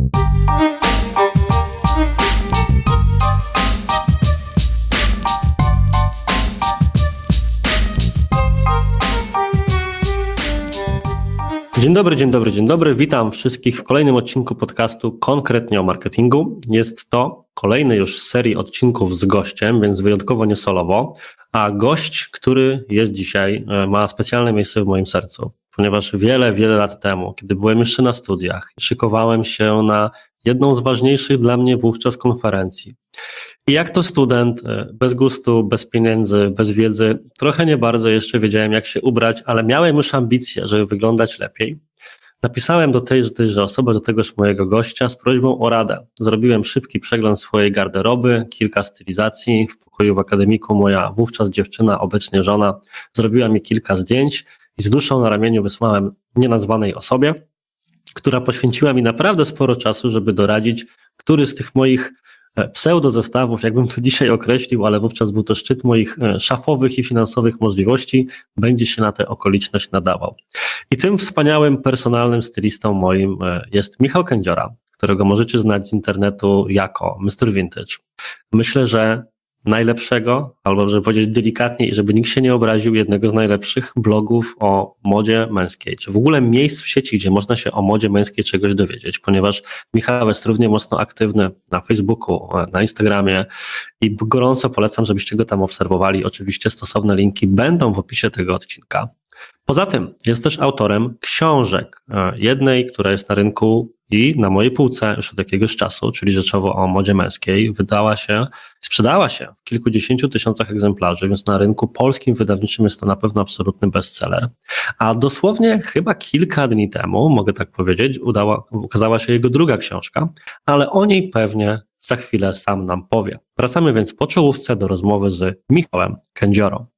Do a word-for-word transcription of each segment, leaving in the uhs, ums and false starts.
Dzień dobry, dzień dobry, dzień dobry. Witam wszystkich w kolejnym odcinku podcastu Konkretnie o marketingu. Jest to kolejny już z serii odcinków z gościem, więc wyjątkowo nie solowo, a gość, który jest dzisiaj, ma specjalne miejsce w moim sercu, ponieważ wiele, wiele lat temu, kiedy byłem jeszcze na studiach, szykowałem się na jedną z ważniejszych dla mnie wówczas konferencji. I jak to student, bez gustu, bez pieniędzy, bez wiedzy, trochę nie bardzo jeszcze wiedziałem, jak się ubrać, ale miałem już ambicje, żeby wyglądać lepiej. Napisałem do tejże, tejże osoby, do tegoż mojego gościa z prośbą o radę. Zrobiłem szybki przegląd swojej garderoby, kilka stylizacji. W pokoju w akademiku moja wówczas dziewczyna, obecnie żona, zrobiła mi kilka zdjęć i z duszą na ramieniu wysłałem nienazwanej osobie, która poświęciła mi naprawdę sporo czasu, żeby doradzić, który z tych moich pseudo-zestawów, jakbym to dzisiaj określił, ale wówczas był to szczyt moich szafowych i finansowych możliwości, będzie się na tę okoliczność nadawał. I tym wspaniałym, personalnym stylistą moim jest Michał Kędziora, którego możecie znać z internetu jako mister Vintage. Myślę, że najlepszego, albo żeby powiedzieć delikatnie i żeby nikt się nie obraził, jednego z najlepszych blogów o modzie męskiej, czy w ogóle miejsc w sieci, gdzie można się o modzie męskiej czegoś dowiedzieć, ponieważ Michał jest równie mocno aktywny na Facebooku, na Instagramie i gorąco polecam, żebyście go tam obserwowali. Oczywiście stosowne linki będą w opisie tego odcinka. Poza tym jest też autorem książek, jednej, która jest na rynku i na mojej półce już od jakiegoś czasu, czyli rzeczowo o modzie męskiej, wydała się, sprzedała się w kilkudziesięciu tysiącach egzemplarzy, więc na rynku polskim wydawniczym jest to na pewno absolutny bestseller. A dosłownie chyba kilka dni temu, mogę tak powiedzieć, udała, ukazała się jego druga książka, ale o niej pewnie za chwilę sam nam powie. Wracamy więc po czołówce do rozmowy z Michałem Kędziorą.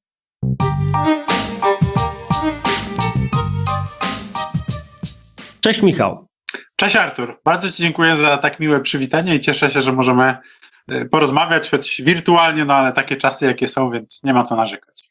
Cześć Michał. Cześć Artur, bardzo Ci dziękuję za tak miłe przywitanie i cieszę się, że możemy porozmawiać, choć wirtualnie, no ale takie czasy jakie są, więc nie ma co narzekać.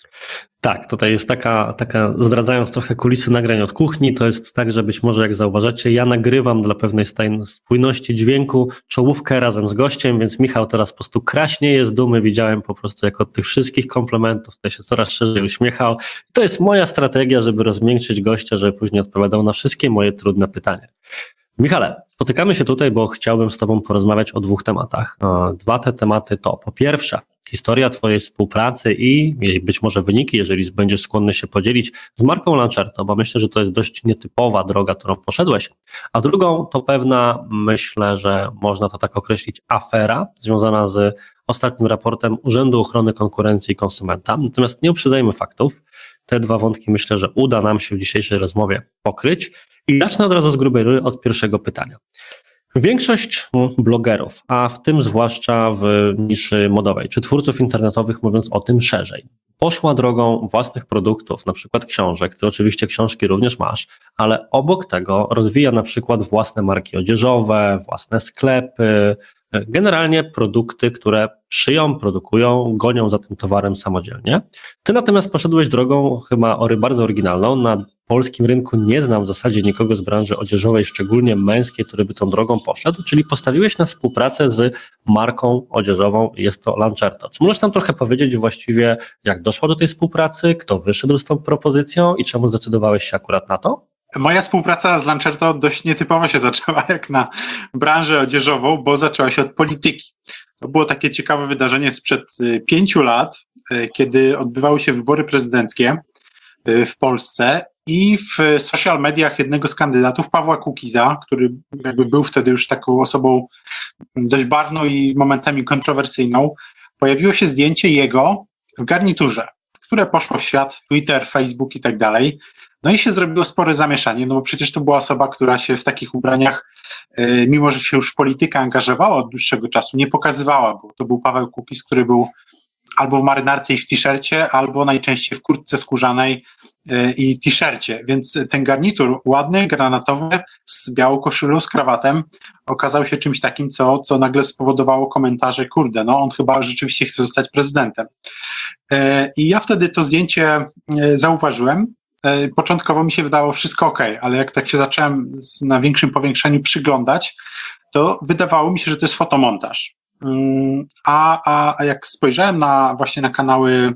Tak, tutaj jest taka, taka, zdradzając trochę kulisy nagrań od kuchni, to jest tak, że być może jak zauważacie, ja nagrywam dla pewnej spójności dźwięku czołówkę razem z gościem, więc Michał teraz po prostu kraśnieje z dumy, widziałem po prostu jak od tych wszystkich komplementów, tutaj się coraz szerzej uśmiechał. To jest moja strategia, żeby rozmiękczyć gościa, żeby później odpowiadał na wszystkie moje trudne pytania. Michale, spotykamy się tutaj, bo chciałbym z Tobą porozmawiać o dwóch tematach. Dwa te tematy to po pierwsze historia Twojej współpracy i jej być może wyniki, jeżeli będziesz skłonny się podzielić z marką Lancerto, bo myślę, że to jest dość nietypowa droga, którą poszedłeś. A drugą to pewna, myślę, że można to tak określić, afera związana z ostatnim raportem Urzędu Ochrony Konkurencji i Konsumenta. Natomiast nie uprzedzajmy faktów. Te dwa wątki myślę, że uda nam się w dzisiejszej rozmowie pokryć. I zacznę od razu z grubej rury od pierwszego pytania. Większość blogerów, a w tym zwłaszcza w niszy modowej, czy twórców internetowych, mówiąc o tym szerzej, poszła drogą własnych produktów, na przykład książek, ty oczywiście książki również masz, ale obok tego rozwija na przykład własne marki odzieżowe, własne sklepy, generalnie produkty, które szyją, produkują, gonią za tym towarem samodzielnie. Ty natomiast poszedłeś drogą chyba bardzo oryginalną. Na polskim rynku nie znam w zasadzie nikogo z branży odzieżowej, szczególnie męskiej, który by tą drogą poszedł, czyli postawiłeś na współpracę z marką odzieżową, jest to Lancerto. Czy możesz nam trochę powiedzieć właściwie, jak doszło do tej współpracy, kto wyszedł z tą propozycją i czemu zdecydowałeś się akurat na to? Moja współpraca z Lancerto dość nietypowo się zaczęła jak na branżę odzieżową, bo zaczęła się od polityki. To było takie ciekawe wydarzenie sprzed pięciu lat, kiedy odbywały się wybory prezydenckie w Polsce i w social mediach jednego z kandydatów, Pawła Kukiza, który jakby był wtedy już taką osobą dość barwną i momentami kontrowersyjną, pojawiło się zdjęcie jego w garniturze, które poszło w świat, Twitter, Facebook i tak dalej. No i się zrobiło spore zamieszanie, no bo przecież to była osoba, która się w takich ubraniach, mimo że się już w politykę angażowała od dłuższego czasu, nie pokazywała, bo to był Paweł Kukiz, który był albo w marynarce i w t-shircie, albo najczęściej w kurtce skórzanej i t-shircie, więc ten garnitur ładny, granatowy, z białą koszulą, z krawatem okazał się czymś takim, co, co nagle spowodowało komentarze, kurde, no on chyba rzeczywiście chce zostać prezydentem. I ja wtedy to zdjęcie zauważyłem początkowo mi się wydawało wszystko ok, ale jak tak się zacząłem na większym powiększeniu przyglądać, to wydawało mi się, że to jest fotomontaż. A, a, a jak spojrzałem na właśnie na kanały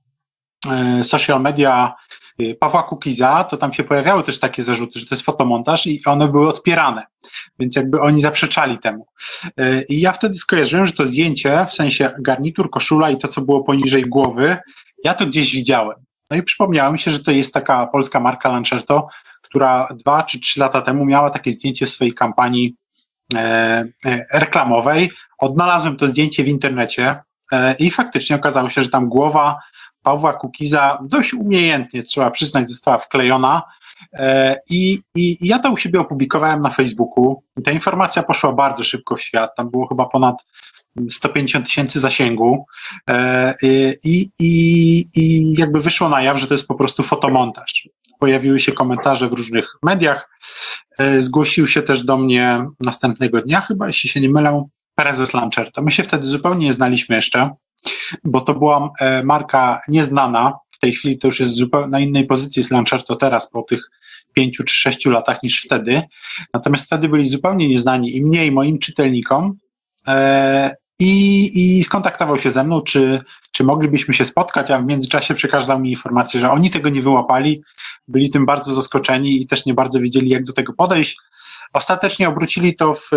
social media Pawła Kukiza, to tam się pojawiały też takie zarzuty, że to jest fotomontaż i one były odpierane, więc jakby oni zaprzeczali temu. I ja wtedy skojarzyłem, że to zdjęcie, w sensie garnitur, koszula i to, co było poniżej głowy, ja to gdzieś widziałem. No i przypomniało mi się, że to jest taka polska marka Lancerto, która dwa czy trzy lata temu miała takie zdjęcie w swojej kampanii e, e, reklamowej. Odnalazłem to zdjęcie w internecie e, i faktycznie okazało się, że tam głowa Pawła Kukiza dość umiejętnie, trzeba przyznać, została wklejona e, i, i ja to u siebie opublikowałem na Facebooku. I ta informacja poszła bardzo szybko w świat, tam było chyba ponad sto pięćdziesiąt tysięcy zasięgu e, i, i, i jakby wyszło na jaw, że to jest po prostu fotomontaż. Pojawiły się komentarze w różnych mediach, e, zgłosił się też do mnie następnego dnia, chyba jeśli się nie mylę, prezes Lancerto. My się wtedy zupełnie nie znaliśmy jeszcze, bo to była e, marka nieznana, w tej chwili to już jest zupełnie na innej pozycji z Lancerto teraz po tych pięciu czy sześciu latach niż wtedy, natomiast wtedy byli zupełnie nieznani i mnie i moim czytelnikom e, i, i skontaktował się ze mną, czy, czy moglibyśmy się spotkać, a w międzyczasie przekazał mi informację, że oni tego nie wyłapali, byli tym bardzo zaskoczeni i też nie bardzo wiedzieli, jak do tego podejść. Ostatecznie obrócili to w,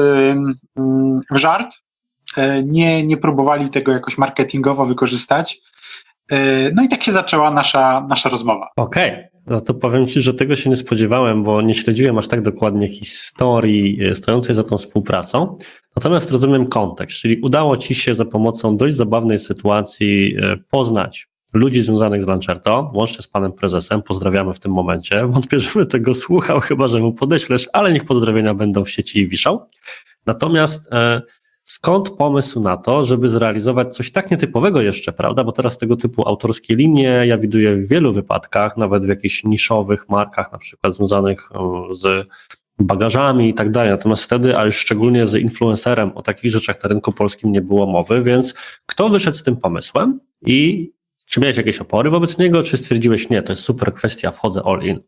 w żart, nie, nie próbowali tego jakoś marketingowo wykorzystać. No i tak się zaczęła nasza, nasza rozmowa. Okej, okay. No to powiem Ci, że tego się nie spodziewałem, bo nie śledziłem aż tak dokładnie historii stojącej za tą współpracą. Natomiast rozumiem kontekst, czyli udało Ci się za pomocą dość zabawnej sytuacji poznać ludzi związanych z Lancerto, łącznie z panem prezesem, pozdrawiamy w tym momencie. Wątpię, żeby tego słuchał, chyba że mu podeślesz, ale niech pozdrowienia będą w sieci i wiszą. Natomiast e, skąd pomysł na to, żeby zrealizować coś tak nietypowego jeszcze, prawda? Bo teraz tego typu autorskie linie ja widuję w wielu wypadkach, nawet w jakichś niszowych markach, na przykład związanych z bagażami i tak dalej. Natomiast wtedy, a już szczególnie z influencerem, o takich rzeczach na rynku polskim nie było mowy, więc kto wyszedł z tym pomysłem i czy miałeś jakieś opory wobec niego, czy stwierdziłeś, nie, to jest super kwestia, wchodzę all in?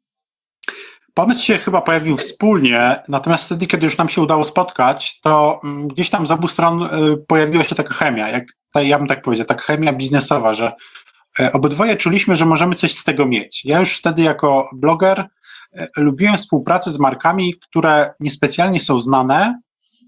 Pomysł się chyba pojawił wspólnie, natomiast wtedy, kiedy już nam się udało spotkać, to gdzieś tam z obu stron pojawiła się taka chemia, jak, ja bym tak powiedział, taka chemia biznesowa, że obydwoje czuliśmy, że możemy coś z tego mieć. Ja już wtedy jako bloger lubiłem współpracę z markami, które niespecjalnie są znane,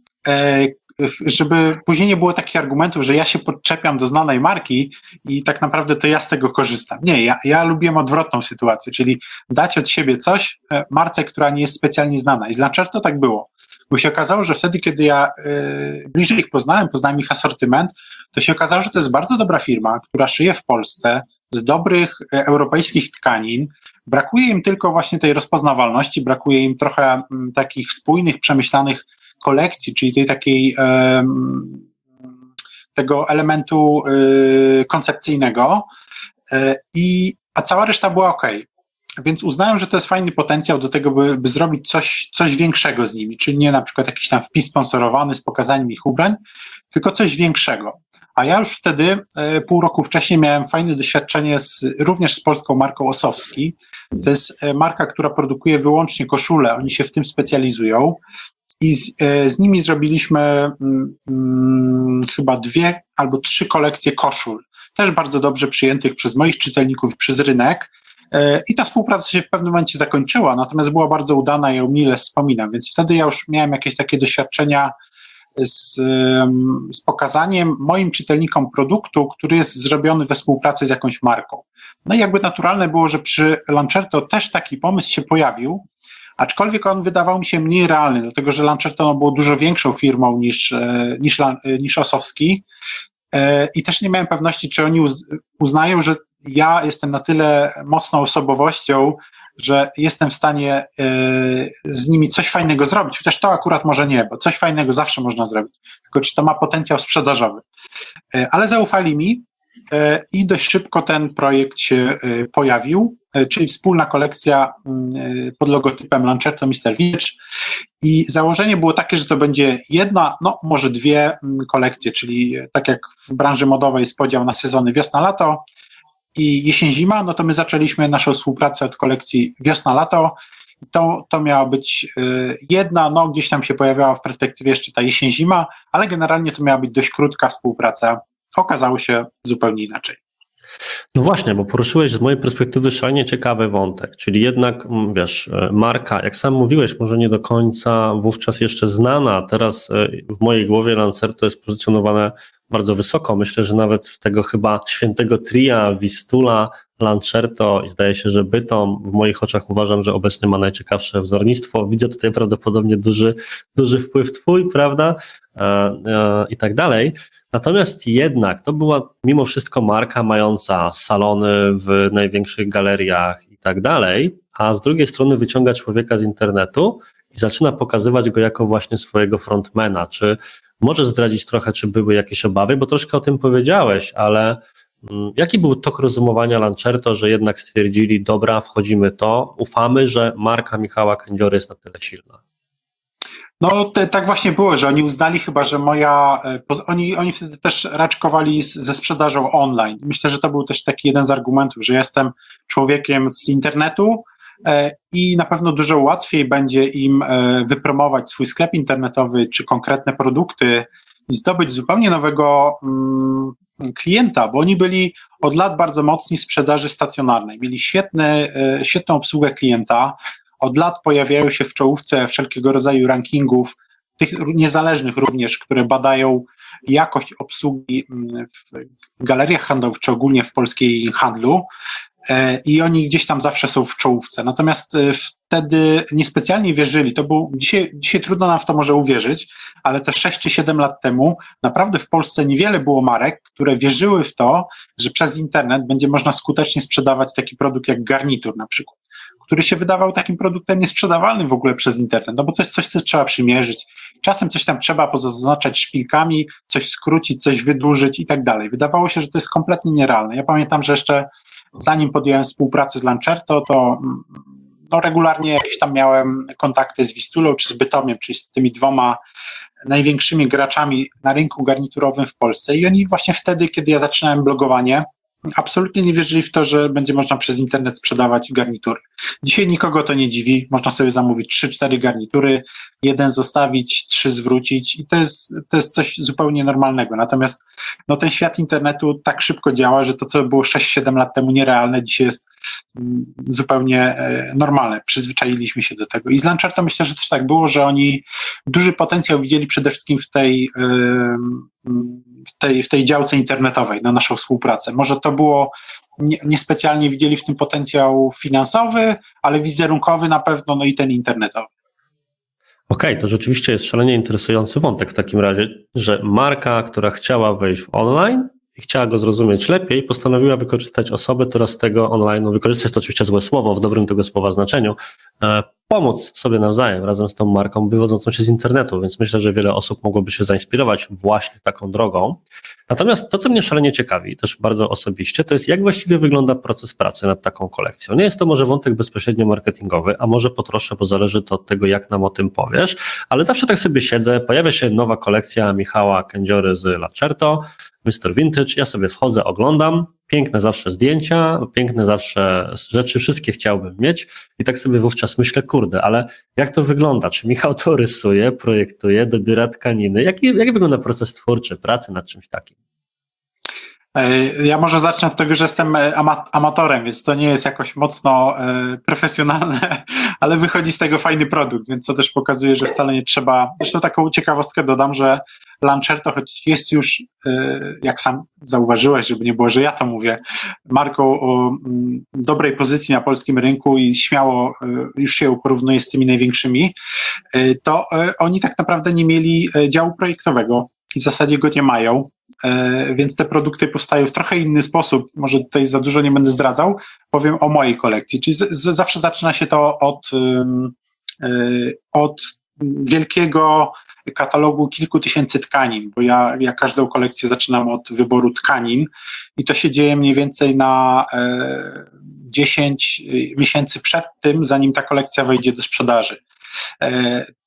żeby później nie było takich argumentów, że ja się podczepiam do znanej marki i tak naprawdę to ja z tego korzystam. Nie, ja, ja lubiłem odwrotną sytuację, czyli dać od siebie coś marce, która nie jest specjalnie znana. I z Lancerto tak było, bo się okazało, że wtedy, kiedy ja y, bliżej ich poznałem, poznałem ich asortyment, to się okazało, że to jest bardzo dobra firma, która szyje w Polsce z dobrych e, europejskich tkanin. Brakuje im tylko właśnie tej rozpoznawalności, brakuje im trochę m, takich spójnych, przemyślanych kolekcji, czyli tej takiej um, tego elementu y, koncepcyjnego y, i, a cała reszta była ok. Więc uznałem, że to jest fajny potencjał do tego, by, by zrobić coś, coś większego z nimi, czyli nie na przykład jakiś tam wpis sponsorowany z pokazaniem ich ubrań, tylko coś większego. A ja już wtedy, y, pół roku wcześniej miałem fajne doświadczenie z, również z polską marką Ossowski. To jest marka, która produkuje wyłącznie koszule, oni się w tym specjalizują. I z, z nimi zrobiliśmy hmm, chyba dwie albo trzy kolekcje koszul, też bardzo dobrze przyjętych przez moich czytelników i przez rynek. I ta współpraca się w pewnym momencie zakończyła, natomiast była bardzo udana i ją mile wspominam, więc wtedy ja już miałem jakieś takie doświadczenia z, z pokazaniem moim czytelnikom produktu, który jest zrobiony we współpracy z jakąś marką. No i jakby naturalne było, że przy Lancerto też taki pomysł się pojawił, aczkolwiek on wydawał mi się mniej realny, dlatego że Lancerto no, było dużo większą firmą niż, niż, niż Ossowski i też nie miałem pewności, czy oni uznają, że ja jestem na tyle mocną osobowością, że jestem w stanie z nimi coś fajnego zrobić, chociaż to akurat może nie, bo coś fajnego zawsze można zrobić, tylko czy to ma potencjał sprzedażowy. Ale zaufali mi i dość szybko ten projekt się pojawił, czyli wspólna kolekcja pod logotypem Lancerto mister Vintage i założenie było takie, że to będzie jedna, no może dwie kolekcje, czyli tak jak w branży modowej jest podział na sezony wiosna-lato, i jesień-zima, no to my zaczęliśmy naszą współpracę od kolekcji wiosna-lato. I to, to miała być jedna, no gdzieś tam się pojawiała w perspektywie jeszcze ta jesień-zima, ale generalnie to miała być dość krótka współpraca. Okazało się zupełnie inaczej. No właśnie, bo poruszyłeś z mojej perspektywy szalenie ciekawy wątek, czyli jednak, wiesz, marka, jak sam mówiłeś, może nie do końca wówczas jeszcze znana, teraz w mojej głowie Lancerto jest pozycjonowane bardzo wysoko, myślę, że nawet w tego chyba świętego tria Vistula, Lancerto i zdaje się, że Bytom, w moich oczach uważam, że obecnie ma najciekawsze wzornictwo, widzę tutaj prawdopodobnie duży, duży wpływ twój, prawda, e, e, i tak dalej. Natomiast jednak to była mimo wszystko marka mająca salony w największych galeriach i tak dalej, a z drugiej strony wyciąga człowieka z internetu i zaczyna pokazywać go jako właśnie swojego frontmana. Czy możesz zdradzić trochę, czy były jakieś obawy, bo troszkę o tym powiedziałeś, ale jaki był tok rozumowania Lancerto, że jednak stwierdzili, dobra, wchodzimy to, ufamy, że marka Michała Kędziory jest na tyle silna? No te, tak właśnie było, że oni uznali chyba, że moja, oni, oni wtedy też raczkowali z, ze sprzedażą online. Myślę, że to był też taki jeden z argumentów, że jestem człowiekiem z internetu e, i na pewno dużo łatwiej będzie im e, wypromować swój sklep internetowy czy konkretne produkty i zdobyć zupełnie nowego mm, klienta, bo oni byli od lat bardzo mocni w sprzedaży stacjonarnej. Mieli świetny, e, świetną obsługę klienta. Od lat pojawiają się w czołówce wszelkiego rodzaju rankingów, tych niezależnych również, które badają jakość obsługi w galeriach handlowych, czy ogólnie w polskiej handlu i oni gdzieś tam zawsze są w czołówce. Natomiast wtedy niespecjalnie wierzyli, to był, dzisiaj, dzisiaj trudno nam w to może uwierzyć, ale te sześć czy siedem lat temu naprawdę w Polsce niewiele było marek, które wierzyły w to, że przez internet będzie można skutecznie sprzedawać taki produkt jak garnitur na przykład, który się wydawał takim produktem niesprzedawalnym w ogóle przez internet, no bo to jest coś, co trzeba przymierzyć. Czasem coś tam trzeba pozaznaczać szpilkami, coś skrócić, coś wydłużyć i tak dalej. Wydawało się, że to jest kompletnie nierealne. Ja pamiętam, że jeszcze zanim podjąłem współpracę z Lancerto, to no, regularnie jakieś tam miałem kontakty z Vistulą czy z Bytomiem, czyli z tymi dwoma największymi graczami na rynku garniturowym w Polsce i oni właśnie wtedy, kiedy ja zaczynałem blogowanie, absolutnie nie wierzyli w to, że będzie można przez internet sprzedawać garnitury. Dzisiaj nikogo to nie dziwi, można sobie zamówić trzy cztery garnitury, jeden zostawić, trzy zwrócić i to jest, to jest coś zupełnie normalnego. Natomiast no, ten świat internetu tak szybko działa, że to, co było sześć siedem lat temu nierealne, dzisiaj jest mm, zupełnie e, normalne. Przyzwyczailiśmy się do tego. I z Lancerto myślę, że też tak było, że oni duży potencjał widzieli przede wszystkim w tej e, w tej, w tej działce internetowej na naszą współpracę. Może to było, nie, niespecjalnie widzieli w tym potencjał finansowy, ale wizerunkowy na pewno, no i ten internetowy. Okej, okay, to rzeczywiście jest szalenie interesujący wątek w takim razie, że marka, która chciała wejść w online i chciała go zrozumieć lepiej, postanowiła wykorzystać osobę, która z tego online, no wykorzystać to oczywiście złe słowo, w dobrym tego słowa znaczeniu, e, pomóc sobie nawzajem razem z tą marką wywodzącą się z internetu, więc myślę, że wiele osób mogłoby się zainspirować właśnie taką drogą. Natomiast to, co mnie szalenie ciekawi, też bardzo osobiście, to jest jak właściwie wygląda proces pracy nad taką kolekcją. Nie jest to może wątek bezpośrednio marketingowy, a może potroszę, bo zależy to od tego, jak nam o tym powiesz, ale zawsze tak sobie siedzę, pojawia się nowa kolekcja Michała Kędziory z Lancerto, mister Vintage, ja sobie wchodzę, oglądam, piękne zawsze zdjęcia, piękne zawsze rzeczy, wszystkie chciałbym mieć i tak sobie wówczas myślę, kurde, ale jak to wygląda? Czy Michał to rysuje, projektuje, dobiera tkaniny? Jak, jak wygląda proces twórczy, pracy nad czymś takim? Ja może zacznę od tego, że jestem amatorem, więc to nie jest jakoś mocno profesjonalne, ale wychodzi z tego fajny produkt, więc to też pokazuje, że wcale nie trzeba. Zresztą taką ciekawostkę dodam, że Lancerto, choć jest już, jak sam zauważyłeś, żeby nie było, że ja to mówię, marką o dobrej pozycji na polskim rynku i śmiało już się porównuje z tymi największymi, to oni tak naprawdę nie mieli działu projektowego i w zasadzie go nie mają. Więc te produkty powstają w trochę inny sposób, może tutaj za dużo nie będę zdradzał, powiem o mojej kolekcji, czyli z, z, zawsze zaczyna się to od, yy, od wielkiego katalogu kilku tysięcy tkanin, bo ja, ja każdą kolekcję zaczynam od wyboru tkanin i to się dzieje mniej więcej na yy, dziesięć miesięcy przed tym, zanim ta kolekcja wejdzie do sprzedaży.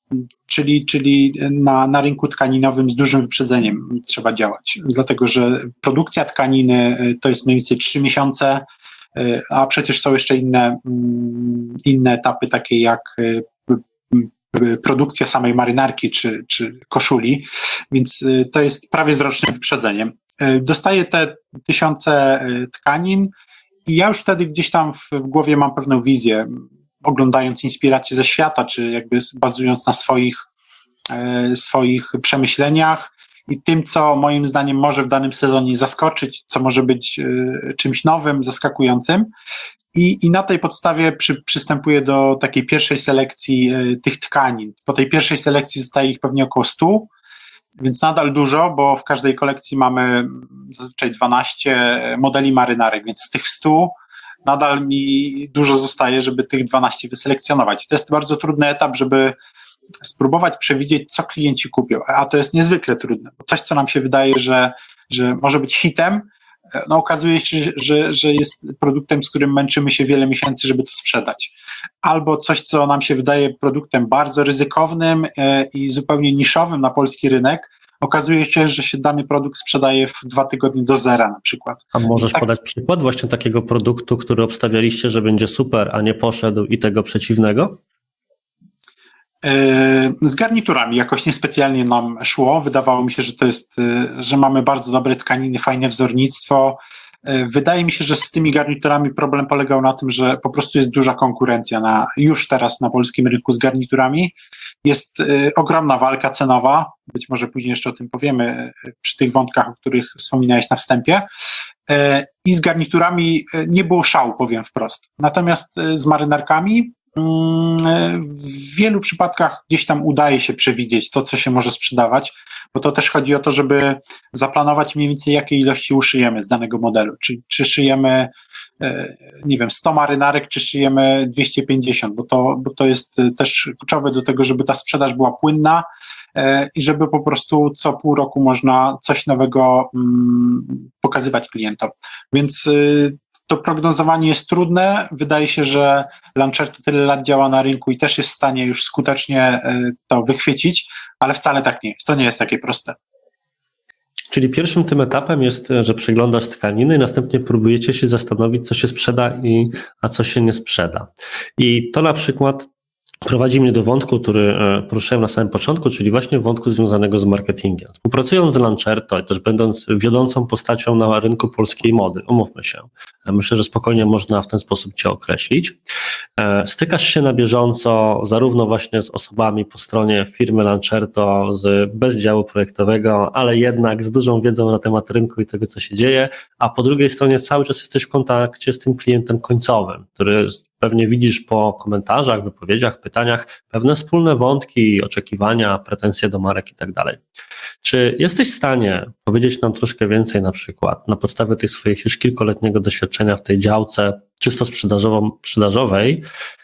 czyli, czyli na, na rynku tkaninowym z dużym wyprzedzeniem trzeba działać, dlatego że produkcja tkaniny to jest mniej więcej trzy miesiące, a przecież są jeszcze inne, inne etapy, takie jak produkcja samej marynarki czy, czy koszuli, więc to jest prawie z rocznym wyprzedzeniem. Dostaję te tysiące tkanin i ja już wtedy gdzieś tam w, w głowie mam pewną wizję, oglądając inspiracje ze świata, czy jakby bazując na swoich, e, swoich przemyśleniach i tym, co moim zdaniem może w danym sezonie zaskoczyć, co może być e, czymś nowym, zaskakującym. I, i na tej podstawie przy, przystępuję do takiej pierwszej selekcji e, tych tkanin. Po tej pierwszej selekcji zostaje ich pewnie około stu, więc nadal dużo, bo w każdej kolekcji mamy zazwyczaj dwanaście modeli marynarek, więc z tych stu nadal mi dużo zostaje, żeby tych dwanaście wyselekcjonować. To jest bardzo trudny etap, żeby spróbować przewidzieć, co klienci kupią, a to jest niezwykle trudne, bo coś, co nam się wydaje, że, że może być hitem, no okazuje się, że, że jest produktem, z którym męczymy się wiele miesięcy, żeby to sprzedać. Albo coś, co nam się wydaje produktem bardzo ryzykownym i zupełnie niszowym na polski rynek, okazuje się, że się dany produkt sprzedaje w dwa tygodnie do zera na przykład. A możesz tak, podać przykład właśnie takiego produktu, który obstawialiście, że będzie super, a nie poszedł i tego przeciwnego? Z garniturami jakoś niespecjalnie nam szło. Wydawało mi się, że to jest, że mamy bardzo dobre tkaniny, fajne wzornictwo. Wydaje mi się, że z tymi garniturami problem polegał na tym, że po prostu jest duża konkurencja na, już teraz na polskim rynku z garniturami. Jest ogromna walka cenowa, być może później jeszcze o tym powiemy przy tych wątkach, o których wspominałeś na wstępie. I z garniturami nie było szału, powiem wprost. Natomiast z marynarkami w wielu przypadkach gdzieś tam udaje się przewidzieć to, co się może sprzedawać, bo to też chodzi o to, żeby zaplanować mniej więcej, jakie ilości uszyjemy z danego modelu. Czy, czy szyjemy, nie wiem, sto marynarek, czy szyjemy dwieście pięćdziesiąt, bo to, bo to jest też kluczowe do tego, żeby ta sprzedaż była płynna i żeby po prostu co pół roku można coś nowego pokazywać klientom. Więc to prognozowanie jest trudne. Wydaje się, że Lancerto tyle lat działa na rynku i też jest w stanie już skutecznie to wychwycić, ale wcale tak nie jest. To nie jest takie proste. Czyli pierwszym tym etapem jest, że przeglądasz tkaniny i następnie próbujecie się zastanowić, co się sprzeda, i, a co się nie sprzeda. I to na przykład prowadzi mnie do wątku, który poruszyłem na samym początku, czyli właśnie wątku związanego z marketingiem. Współpracując z Lancerto i też będąc wiodącą postacią na rynku polskiej mody, umówmy się, myślę, że spokojnie można w ten sposób Cię określić. Stykasz się na bieżąco zarówno właśnie z osobami po stronie firmy Lancerto, z bez działu projektowego, ale jednak z dużą wiedzą na temat rynku i tego, co się dzieje, a po drugiej stronie cały czas jesteś w kontakcie z tym klientem końcowym, który pewnie widzisz po komentarzach, wypowiedziach, pytaniach pewne wspólne wątki, oczekiwania, pretensje do marek i tak dalej. Czy jesteś w stanie powiedzieć nam troszkę więcej na przykład na podstawie tych swoich już kilkuletniego doświadczenia w tej działce czysto sprzedażowej,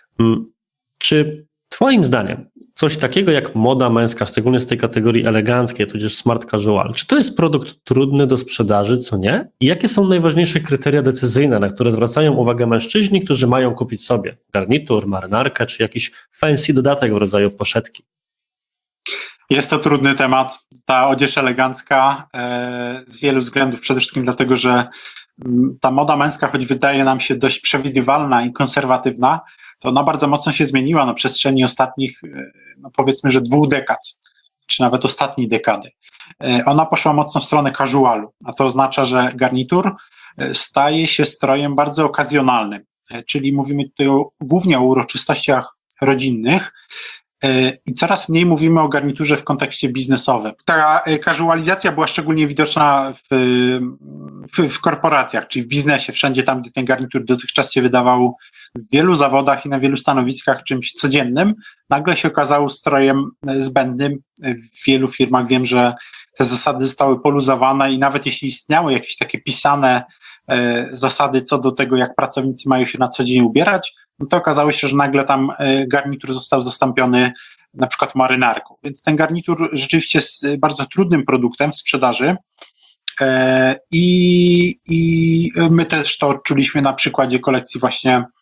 czy Twoim zdaniem coś takiego jak moda męska, szczególnie z tej kategorii eleganckiej, tudzież smart casual, czy to jest produkt trudny do sprzedaży, co nie? I jakie są najważniejsze kryteria decyzyjne, na które zwracają uwagę mężczyźni, którzy mają kupić sobie garnitur, marynarkę, czy jakiś fancy dodatek w rodzaju poszetki? Jest to trudny temat. Ta odzież elegancka e, z wielu względów, przede wszystkim dlatego, że m, ta moda męska, choć wydaje nam się dość przewidywalna i konserwatywna, to ona bardzo mocno się zmieniła na przestrzeni ostatnich, no powiedzmy, że dwóch dekad, czy nawet ostatniej dekady. E, ona poszła mocno w stronę casualu, a to oznacza, że garnitur staje się strojem bardzo okazjonalnym, e, czyli mówimy tutaj o, głównie o uroczystościach rodzinnych, i coraz mniej mówimy o garniturze w kontekście biznesowym. Ta casualizacja była szczególnie widoczna w, w, w korporacjach, czyli w biznesie, wszędzie tam, gdzie ten garnitur dotychczas się wydawał w wielu zawodach i na wielu stanowiskach czymś codziennym, nagle się okazał strojem zbędnym. W wielu firmach wiem, że te zasady zostały poluzowane i nawet jeśli istniały jakieś takie pisane e, zasady co do tego, jak pracownicy mają się na co dzień ubierać, no to okazało się, że nagle tam e, garnitur został zastąpiony na przykład marynarką. Więc ten garnitur rzeczywiście jest bardzo trudnym produktem w sprzedaży e, i, i my też to odczuliśmy na przykładzie kolekcji właśnie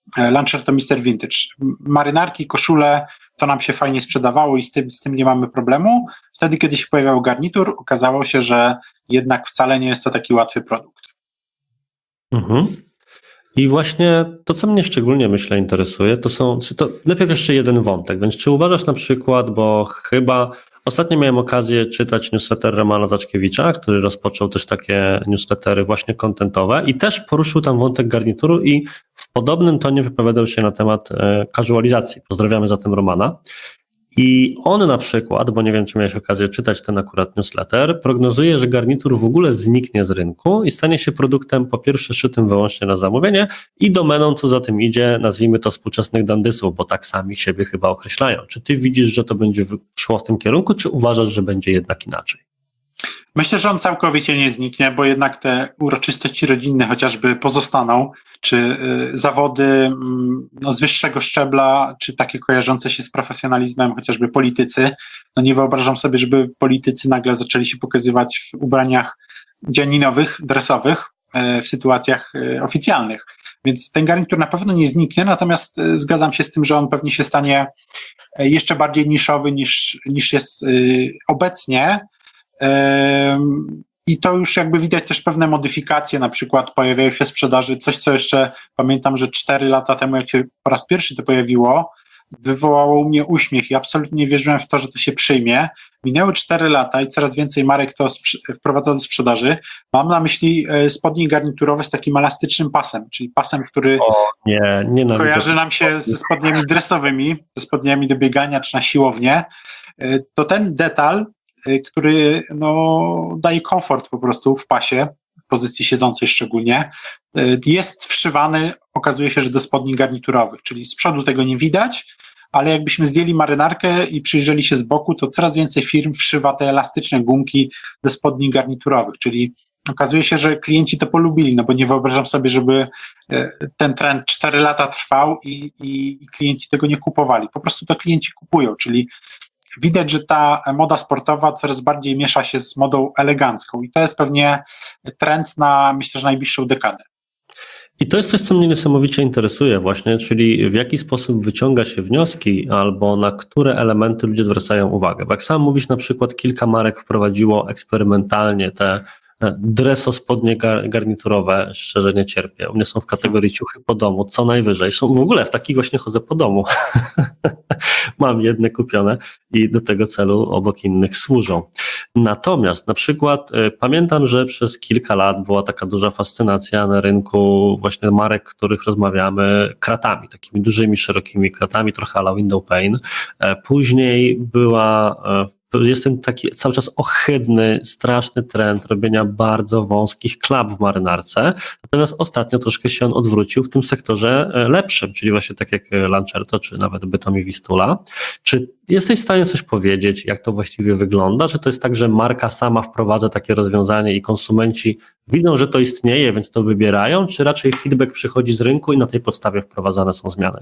Lancerto mister Vintage. Marynarki, koszule, to nam się fajnie sprzedawało i z tym, z tym nie mamy problemu. Wtedy, kiedy się pojawiał garnitur, okazało się, że jednak wcale nie jest to taki łatwy produkt. Mhm. I właśnie to, co mnie szczególnie, myślę, interesuje, to są, czy to najpierw jeszcze jeden wątek, więc czy uważasz na przykład, bo chyba ostatnio miałem okazję czytać newsletter Romana Zaczkiewicza, który rozpoczął też takie newslettery właśnie contentowe i też poruszył tam wątek garnituru i w podobnym tonie wypowiadał się na temat e, casualizacji. Pozdrawiamy zatem Romana. I on na przykład, bo nie wiem, czy miałeś okazję czytać ten akurat newsletter, prognozuje, że garnitur w ogóle zniknie z rynku i stanie się produktem po pierwsze szytym wyłącznie na zamówienie i domeną, co za tym idzie, nazwijmy to współczesnych dandysów, bo tak sami siebie chyba określają. Czy ty widzisz, że to będzie szło w tym kierunku, czy uważasz, że będzie jednak inaczej? Myślę, że on całkowicie nie zniknie, bo jednak te uroczystości rodzinne chociażby pozostaną, czy y, zawody y, no, z wyższego szczebla, czy takie kojarzące się z profesjonalizmem, chociażby politycy. No nie wyobrażam sobie, żeby politycy nagle zaczęli się pokazywać w ubraniach dzianinowych, dresowych, y, w sytuacjach y, oficjalnych. Więc ten garnitur na pewno nie zniknie, natomiast y, zgadzam się z tym, że on pewnie się stanie y, jeszcze bardziej niszowy niż, niż jest y, obecnie. I to już jakby widać też pewne modyfikacje, na przykład pojawiają się w sprzedaży, coś co jeszcze pamiętam, że cztery lata temu, jak się po raz pierwszy to pojawiło, wywołało u mnie uśmiech i absolutnie nie wierzyłem w to, że to się przyjmie. Minęły cztery lata i coraz więcej marek to sprze- wprowadza do sprzedaży. Mam na myśli spodnie garniturowe z takim elastycznym pasem, czyli pasem, który o, nie, nienawidzę. Kojarzy nam się ze spodniami dresowymi, ze spodniami do biegania czy na siłownię. To ten detal, który no, daje komfort po prostu w pasie, w pozycji siedzącej szczególnie, jest wszywany, okazuje się, że do spodni garniturowych, czyli z przodu tego nie widać, ale jakbyśmy zdjęli marynarkę i przyjrzeli się z boku, to coraz więcej firm wszywa te elastyczne gumki do spodni garniturowych, czyli okazuje się, że klienci to polubili, no bo nie wyobrażam sobie, żeby ten trend cztery lata trwał i, i, i klienci tego nie kupowali. Po prostu to klienci kupują, czyli widać, że ta moda sportowa coraz bardziej miesza się z modą elegancką i to jest pewnie trend na, myślę, że najbliższą dekadę. I to jest coś, co mnie niesamowicie interesuje właśnie, czyli w jaki sposób wyciąga się wnioski albo na które elementy ludzie zwracają uwagę. Bo jak sam mówisz, na przykład kilka marek wprowadziło eksperymentalnie te dresospodnie garniturowe, szczerze nie cierpię. One są w kategorii ciuchy po domu, co najwyżej. Są w ogóle w takich właśnie chodzę po domu. Mam jedne kupione i do tego celu obok innych służą. Natomiast na przykład y, pamiętam, że przez kilka lat była taka duża fascynacja na rynku właśnie marek, o których rozmawiamy, kratami, takimi dużymi, szerokimi kratami, trochę à la window pane. E, później była e, jest ten taki cały czas ohydny, straszny trend robienia bardzo wąskich klap w marynarce, natomiast ostatnio troszkę się on odwrócił w tym sektorze lepszym, czyli właśnie tak jak Lancerto, czy nawet Bytom i Wistula. Czy jesteś w stanie coś powiedzieć, jak to właściwie wygląda? Czy to jest tak, że marka sama wprowadza takie rozwiązanie i konsumenci widzą, że to istnieje, więc to wybierają, czy raczej feedback przychodzi z rynku i na tej podstawie wprowadzane są zmiany?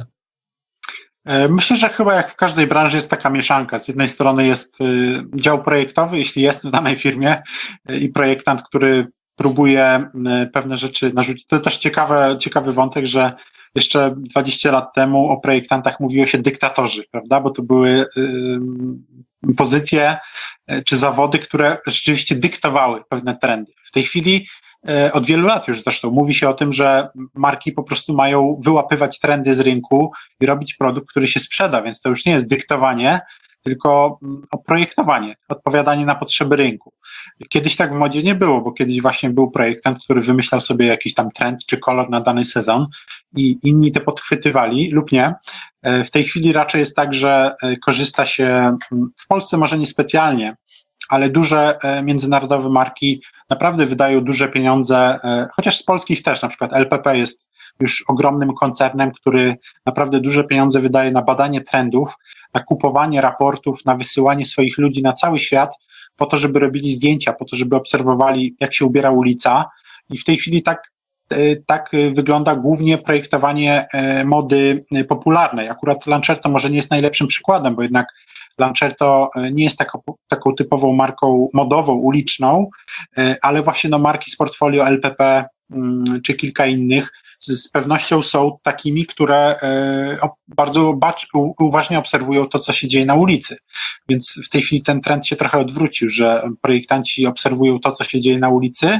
Myślę, że chyba jak w każdej branży jest taka mieszanka. Z jednej strony jest dział projektowy, jeśli jest w danej firmie, i projektant, który próbuje pewne rzeczy narzucić. To też ciekawe, ciekawy wątek, że jeszcze dwadzieścia lat temu o projektantach mówiło się dyktatorzy, prawda? Bo to były y, pozycje czy zawody, które rzeczywiście dyktowały pewne trendy. W tej chwili od wielu lat już zresztą mówi się o tym, że marki po prostu mają wyłapywać trendy z rynku i robić produkt, który się sprzeda, więc to już nie jest dyktowanie, tylko projektowanie, odpowiadanie na potrzeby rynku. Kiedyś tak w modzie nie było, bo kiedyś właśnie był projektant, który wymyślał sobie jakiś tam trend czy kolor na dany sezon i inni to podchwytywali lub nie. W tej chwili raczej jest tak, że korzysta się, w Polsce może niespecjalnie, ale duże międzynarodowe marki naprawdę wydają duże pieniądze, chociaż z polskich też, na przykład L P P jest już ogromnym koncernem, który naprawdę duże pieniądze wydaje na badanie trendów, na kupowanie raportów, na wysyłanie swoich ludzi na cały świat, po to, żeby robili zdjęcia, po to, żeby obserwowali, jak się ubiera ulica. I w tej chwili tak, tak wygląda głównie projektowanie mody popularnej. Akurat Lancerto może nie jest najlepszym przykładem, bo jednak Lancerto nie jest taką, taką typową marką modową, uliczną, ale właśnie no marki z portfolio L P P czy kilka innych z, z pewnością są takimi, które e, bardzo bacz, u, uważnie obserwują to, co się dzieje na ulicy. Więc w tej chwili ten trend się trochę odwrócił, że projektanci obserwują to, co się dzieje na ulicy,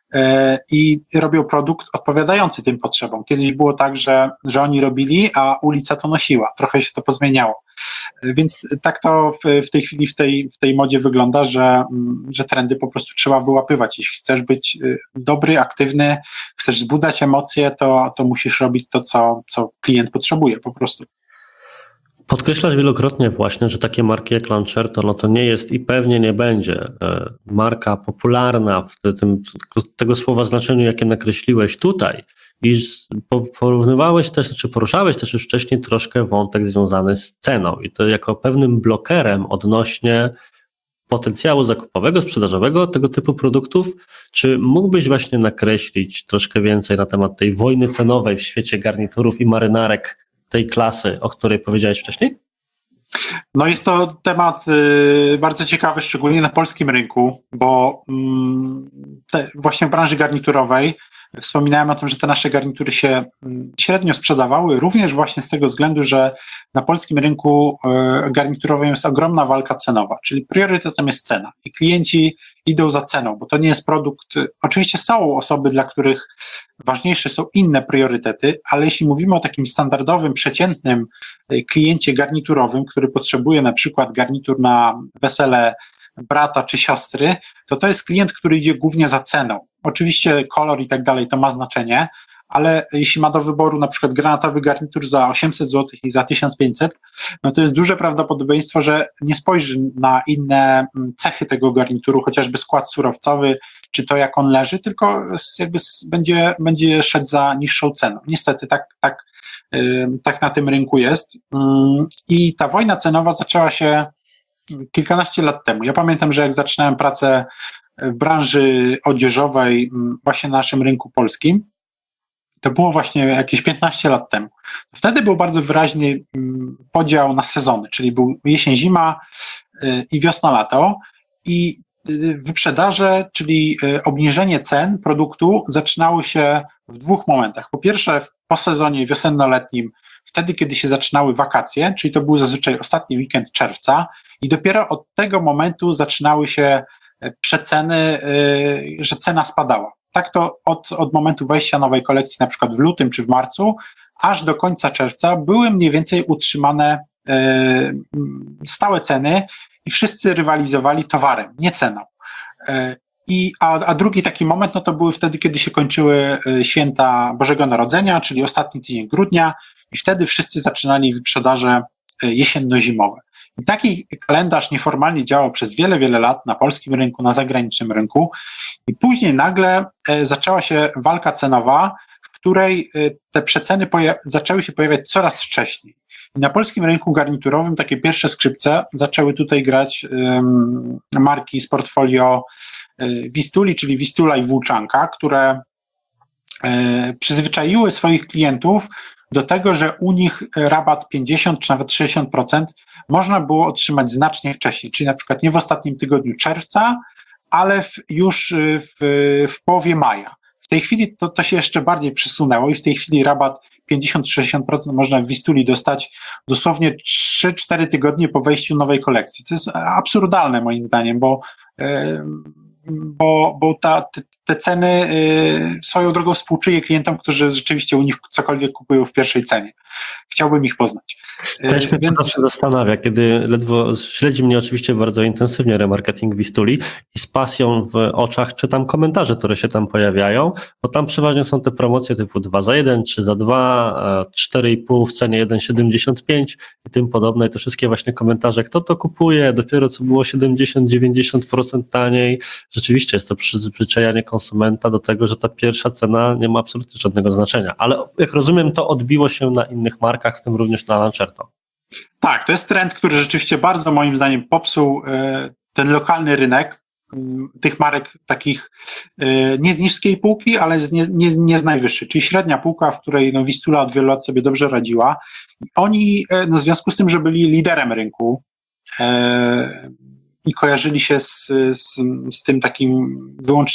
i robią produkt odpowiadający tym potrzebom. Kiedyś było tak, że, że oni robili, a ulica to nosiła. Trochę się to pozmieniało. Więc tak to w, w tej chwili w tej, w tej modzie wygląda, że, że trendy po prostu trzeba wyłapywać. Jeśli chcesz być dobry, aktywny, chcesz wzbudzać emocje, to, to musisz robić to, co, co klient potrzebuje po prostu. Podkreślasz wielokrotnie właśnie, że takie marki jak Lancerto, no to nie jest i pewnie nie będzie marka popularna w tym, tego słowa znaczeniu, jakie nakreśliłeś tutaj. I porównywałeś też, czy poruszałeś też już wcześniej troszkę wątek związany z ceną i to jako pewnym blokerem odnośnie potencjału zakupowego, sprzedażowego tego typu produktów. Czy mógłbyś właśnie nakreślić troszkę więcej na temat tej wojny cenowej w świecie garniturów i marynarek tej klasy, o której powiedziałeś wcześniej? No jest to temat y, bardzo ciekawy, szczególnie na polskim rynku, bo y, te, właśnie w branży garniturowej wspominałem o tym, że te nasze garnitury się y, średnio sprzedawały, również właśnie z tego względu, że na polskim rynku y, garniturowym jest ogromna walka cenowa, czyli priorytetem jest cena i klienci idą za ceną, bo to nie jest produkt, y, oczywiście są osoby, dla których ważniejsze są inne priorytety, ale jeśli mówimy o takim standardowym, przeciętnym kliencie garniturowym, który potrzebuje na przykład garnitur na wesele brata czy siostry, to to jest klient, który idzie głównie za ceną. Oczywiście kolor i tak dalej to ma znaczenie, ale jeśli ma do wyboru na przykład granatowy garnitur za osiemset złotych i za tysiąc pięćset, no to jest duże prawdopodobieństwo, że nie spojrzy na inne cechy tego garnituru, chociażby skład surowcowy, czy to jak on leży, tylko jakby będzie, będzie szedł za niższą ceną. Niestety tak, tak, tak na tym rynku jest. I ta wojna cenowa zaczęła się kilkanaście lat temu. Ja pamiętam, że jak zaczynałem pracę w branży odzieżowej właśnie na naszym rynku polskim, to było właśnie jakieś piętnaście lat temu. Wtedy był bardzo wyraźny podział na sezony, czyli był jesień-zima i wiosna-lato i wyprzedaże, czyli obniżenie cen produktu zaczynały się w dwóch momentach. Po pierwsze po sezonie wiosenno-letnim, wtedy kiedy się zaczynały wakacje, czyli to był zazwyczaj ostatni weekend czerwca i dopiero od tego momentu zaczynały się przeceny, że cena spadała. Tak to od, od momentu wejścia nowej kolekcji, na przykład w lutym czy w marcu, aż do końca czerwca były mniej więcej utrzymane e, stałe ceny i wszyscy rywalizowali towarem, nie ceną. E, i, a, a drugi taki moment, no to były wtedy, kiedy się kończyły święta Bożego Narodzenia, czyli ostatni tydzień grudnia i wtedy wszyscy zaczynali wyprzedaże jesienno-zimowe. I taki kalendarz nieformalnie działał przez wiele, wiele lat na polskim rynku, na zagranicznym rynku i później nagle e, zaczęła się walka cenowa, w której e, te przeceny poja- zaczęły się pojawiać coraz wcześniej. I na polskim rynku garniturowym takie pierwsze skrzypce zaczęły tutaj grać um, marki z portfolio e, Wistuli, czyli Wistula i Włóczanka, które e, przyzwyczaiły swoich klientów do tego, że u nich rabat pięćdziesiąt czy nawet sześćdziesiąt procent można było otrzymać znacznie wcześniej, czyli na przykład nie w ostatnim tygodniu czerwca, ale w, już w, w połowie maja. W tej chwili to, to się jeszcze bardziej przesunęło i w tej chwili rabat pięćdziesiąt do sześćdziesięciu procent można w Wistuli dostać dosłownie trzy cztery tygodnie po wejściu nowej kolekcji. To jest absurdalne moim zdaniem, bo yy, bo, bo ta, te, te ceny y, swoją drogą współczuję klientom, którzy rzeczywiście u nich cokolwiek kupują w pierwszej cenie. Chciałbym ich poznać. Też mnie to się zastanawia, kiedy ledwo śledzi mnie oczywiście bardzo intensywnie remarketing Wistuli i z pasją w oczach czytam komentarze, które się tam pojawiają, bo tam przeważnie są te promocje typu dwa za jeden, trzy za dwa, cztery i pół w cenie jeden siedemdziesiąt pięć i tym podobne. I te wszystkie właśnie komentarze, kto to kupuje, dopiero co było siedemdziesiąt do dziewięćdziesięciu procent taniej. Rzeczywiście jest to przyzwyczajanie konsumenta do tego, że ta pierwsza cena nie ma absolutnie żadnego znaczenia. Ale jak rozumiem, to odbiło się na innych markach, w tym również na Lancerto. Tak, to jest trend, który rzeczywiście bardzo moim zdaniem popsuł e, ten lokalny rynek m, tych marek takich e, nie z niskiej półki, ale z nie, nie, nie z najwyższej, czyli średnia półka, w której no, Wistula od wielu lat sobie dobrze radziła. I oni e, no, w związku z tym, że byli liderem rynku e, i kojarzyli się z, z, z tym takim wyłącznie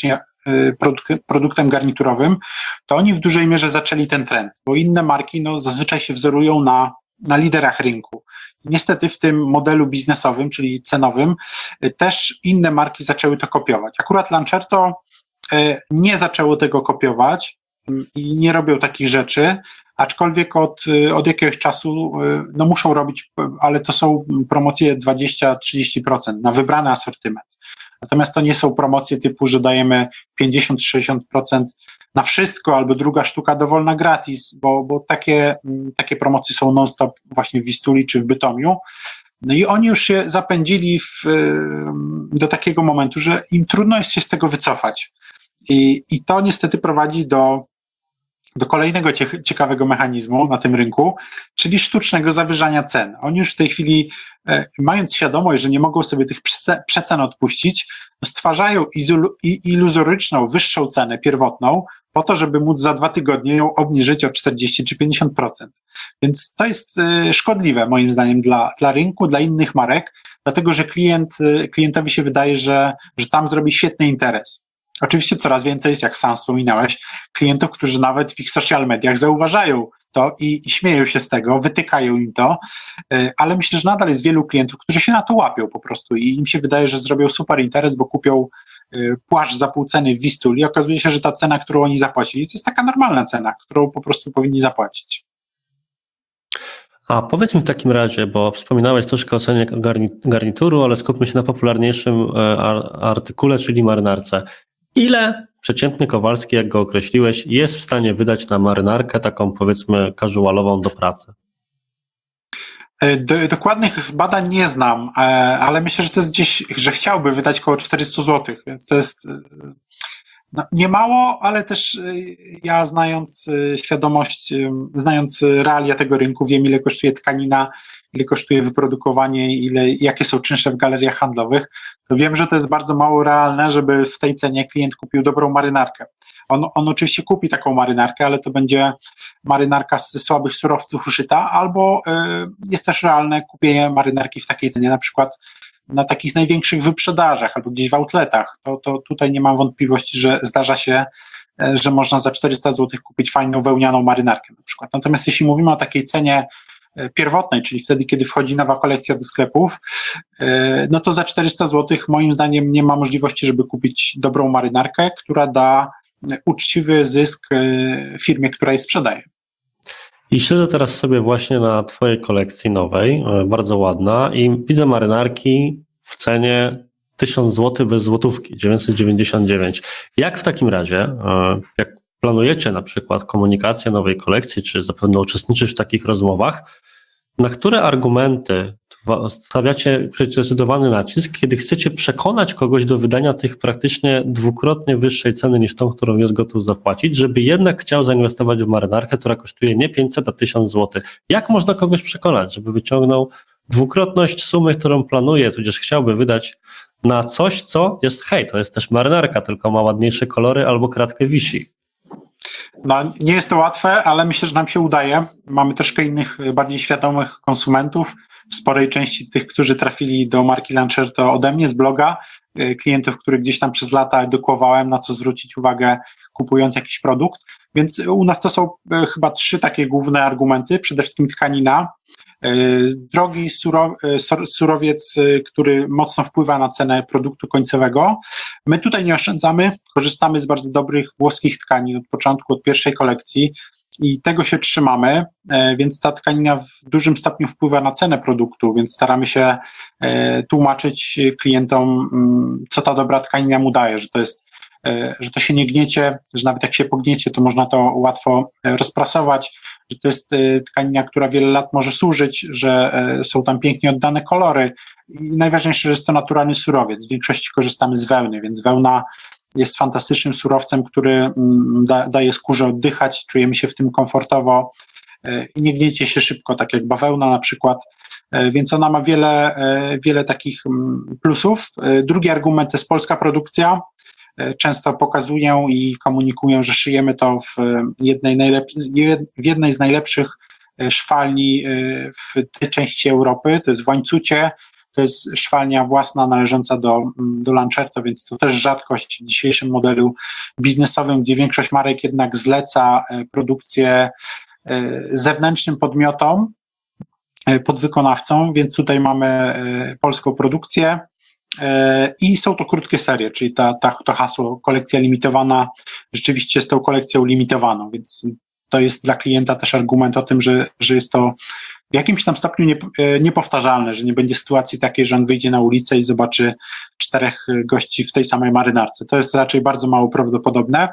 produk- produktem garniturowym, to oni w dużej mierze zaczęli ten trend, bo inne marki no, zazwyczaj się wzorują na, na liderach rynku. I niestety w tym modelu biznesowym, czyli cenowym, też inne marki zaczęły to kopiować. Akurat Lancerto nie zaczęło tego kopiować i nie robią takich rzeczy, aczkolwiek od, od jakiegoś czasu no muszą robić, ale to są promocje dwadzieścia do trzydziestu procent na wybrany asortyment. Natomiast to nie są promocje typu, że dajemy pięćdziesiąt do sześćdziesięciu procent na wszystko, albo druga sztuka dowolna gratis, bo, bo takie, takie promocje są non-stop właśnie w Wistuli czy w Bytomiu. No i oni już się zapędzili w, do takiego momentu, że im trudno jest się z tego wycofać. I, i to niestety prowadzi do do kolejnego ciekawego mechanizmu na tym rynku, czyli sztucznego zawyżania cen. Oni już w tej chwili, e, mając świadomość, że nie mogą sobie tych przece- przecen odpuścić, stwarzają izolu- iluzoryczną, wyższą cenę pierwotną, po to, żeby móc za dwa tygodnie ją obniżyć o czterdzieści czy pięćdziesiąt procent. Więc to jest e, szkodliwe moim zdaniem dla, dla rynku, dla innych marek, dlatego że klient, e, klientowi się wydaje, że, że tam zrobi świetny interes. Oczywiście coraz więcej jest, jak sam wspominałeś, klientów, którzy nawet w ich social mediach zauważają to i, i śmieją się z tego, wytykają im to, ale myślę, że nadal jest wielu klientów, którzy się na to łapią po prostu i im się wydaje, że zrobią super interes, bo kupią płaszcz za pół ceny w Wistuli i okazuje się, że ta cena, którą oni zapłacili, to jest taka normalna cena, którą po prostu powinni zapłacić. A powiedz mi w takim razie, bo wspominałeś troszkę o cenie garnituru, ale skupmy się na popularniejszym artykule, czyli marynarce. Ile przeciętny Kowalski, jak go określiłeś, jest w stanie wydać na marynarkę taką, powiedzmy, casualową do pracy? Do, dokładnych badań nie znam, ale myślę, że to jest gdzieś, że chciałby wydać około czterysta złotych, więc to jest no, nie mało, ale też ja znając świadomość, znając realia tego rynku, wiem, ile kosztuje tkanina, ile kosztuje wyprodukowanie, ile, jakie są czynsze w galeriach handlowych, to wiem, że to jest bardzo mało realne, żeby w tej cenie klient kupił dobrą marynarkę. On, on oczywiście kupi taką marynarkę, ale to będzie marynarka ze słabych surowców uszyta, albo y, jest też realne kupienie marynarki w takiej cenie, na przykład na takich największych wyprzedażach albo gdzieś w outletach. To, to tutaj nie mam wątpliwości, że zdarza się, że można za czterysta złotych kupić fajną wełnianą marynarkę na przykład. Natomiast jeśli mówimy o takiej cenie pierwotnej, czyli wtedy, kiedy wchodzi nowa kolekcja do sklepów, no to za czterysta złotych moim zdaniem nie ma możliwości, żeby kupić dobrą marynarkę, która da uczciwy zysk firmie, która jej sprzedaje. I śledzę teraz sobie właśnie na twojej kolekcji nowej, bardzo ładna, i widzę marynarki w cenie tysiąc złotych bez złotówki, dziewięćset dziewięćdziesiąt dziewięć. Jak w takim razie, jak planujecie na przykład komunikację nowej kolekcji, czy zapewne uczestniczysz w takich rozmowach, na które argumenty stawiacie zdecydowany nacisk, kiedy chcecie przekonać kogoś do wydania tych praktycznie dwukrotnie wyższej ceny niż tą, którą jest gotów zapłacić, żeby jednak chciał zainwestować w marynarkę, która kosztuje nie pięćset, a tysiąc złotych. Jak można kogoś przekonać, żeby wyciągnął dwukrotność sumy, którą planuje, tudzież chciałby wydać na coś, co jest, hej, to jest też marynarka, tylko ma ładniejsze kolory albo kratkę wisi? No, nie jest to łatwe, ale myślę, że nam się udaje. Mamy troszkę innych, bardziej świadomych konsumentów, w sporej części tych, którzy trafili do marki Lancerto ode mnie z bloga, klientów, których gdzieś tam przez lata edukowałem, na co zwrócić uwagę, kupując jakiś produkt. Więc u nas to są chyba trzy takie główne argumenty. Przede wszystkim tkanina, drogi surowiec, który mocno wpływa na cenę produktu końcowego. My tutaj nie oszczędzamy, korzystamy z bardzo dobrych włoskich tkanin od początku, od pierwszej kolekcji i tego się trzymamy, więc ta tkanina w dużym stopniu wpływa na cenę produktu, więc staramy się tłumaczyć klientom, co ta dobra tkanina mu daje, że to jest, że to się nie gniecie, że nawet jak się pogniecie, to można to łatwo rozprasować, że to jest tkanina, która wiele lat może służyć, że są tam pięknie oddane kolory i najważniejsze, że jest to naturalny surowiec. W większości korzystamy z wełny, więc wełna jest fantastycznym surowcem, który da, daje skórze oddychać, czujemy się w tym komfortowo i nie gniecie się szybko, tak jak bawełna na przykład, więc ona ma wiele, wiele takich plusów. Drugi argument to jest polska produkcja. Często pokazuję i komunikuję, że szyjemy to w jednej, najlep- w jednej z najlepszych szwalni w tej części Europy, to jest w Łańcucie. to jest szwalnia własna należąca do, do Lancerto, więc to też rzadkość w dzisiejszym modelu biznesowym, gdzie większość marek jednak zleca produkcję zewnętrznym podmiotom, podwykonawcom, więc tutaj mamy polską produkcję i są to krótkie serie, czyli ta, ta, to hasło kolekcja limitowana rzeczywiście jest tą kolekcją limitowaną, więc to jest dla klienta też argument o tym, że, że jest to w jakimś tam stopniu nie, niepowtarzalne, że nie będzie sytuacji takiej, że on wyjdzie na ulicę i zobaczy czterech gości w tej samej marynarce. To jest raczej bardzo mało prawdopodobne.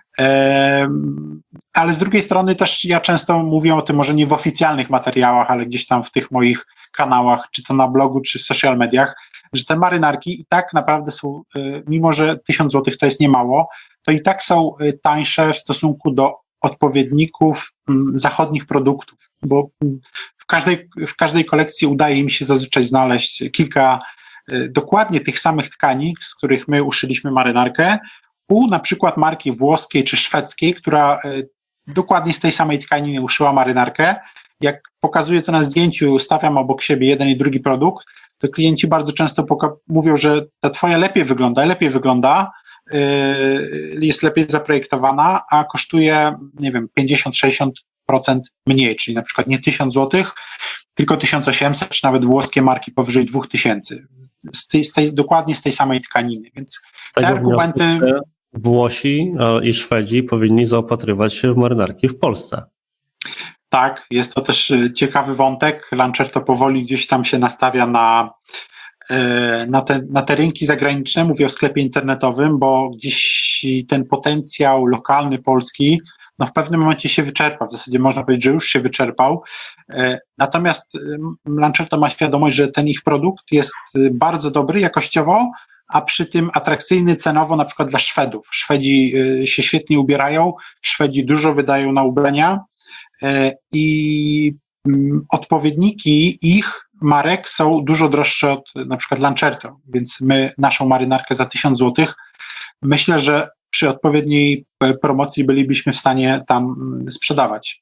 Ale z drugiej strony też ja często mówię o tym, może nie w oficjalnych materiałach, ale gdzieś tam w tych moich kanałach, czy to na blogu, czy w social mediach, że te marynarki i tak naprawdę są, mimo że tysiąc złotych to jest niemało, to i tak są tańsze w stosunku do odpowiedników zachodnich produktów, bo w każdej, w każdej kolekcji udaje mi się zazwyczaj znaleźć kilka dokładnie tych samych tkani, z których my uszyliśmy marynarkę, u na przykład marki włoskiej czy szwedzkiej, która dokładnie z tej samej tkaniny uszyła marynarkę. Jak pokazuję to na zdjęciu, stawiam obok siebie jeden i drugi produkt, to klienci bardzo często poka- mówią, że ta twoja lepiej wygląda, lepiej wygląda, yy, jest lepiej zaprojektowana, a kosztuje, nie wiem, pięćdziesiąt do sześćdziesięciu procent mniej, czyli na przykład nie tysiąc złotych, tylko tysiąc osiemset, czy nawet włoskie marki powyżej dwa tysiące. Z tej, z tej, dokładnie z tej samej tkaniny, więc te argumenty... Włosi i Szwedzi powinni zaopatrywać się w marynarki w Polsce. Tak, jest to też ciekawy wątek. Lancerto powoli gdzieś tam się nastawia na, na, te, na te rynki zagraniczne, mówię o sklepie internetowym, bo gdzieś ten potencjał lokalny polski no w pewnym momencie się wyczerpa, w zasadzie można powiedzieć, że już się wyczerpał. Natomiast Lancerto ma świadomość, że ten ich produkt jest bardzo dobry jakościowo, a przy tym atrakcyjny cenowo na przykład dla Szwedów. Szwedzi się świetnie ubierają, Szwedzi dużo wydają na ubrania i odpowiedniki ich marek są dużo droższe od na przykład Lancerto, więc my naszą marynarkę za tysiąc złotych myślę, że przy odpowiedniej promocji bylibyśmy w stanie tam sprzedawać.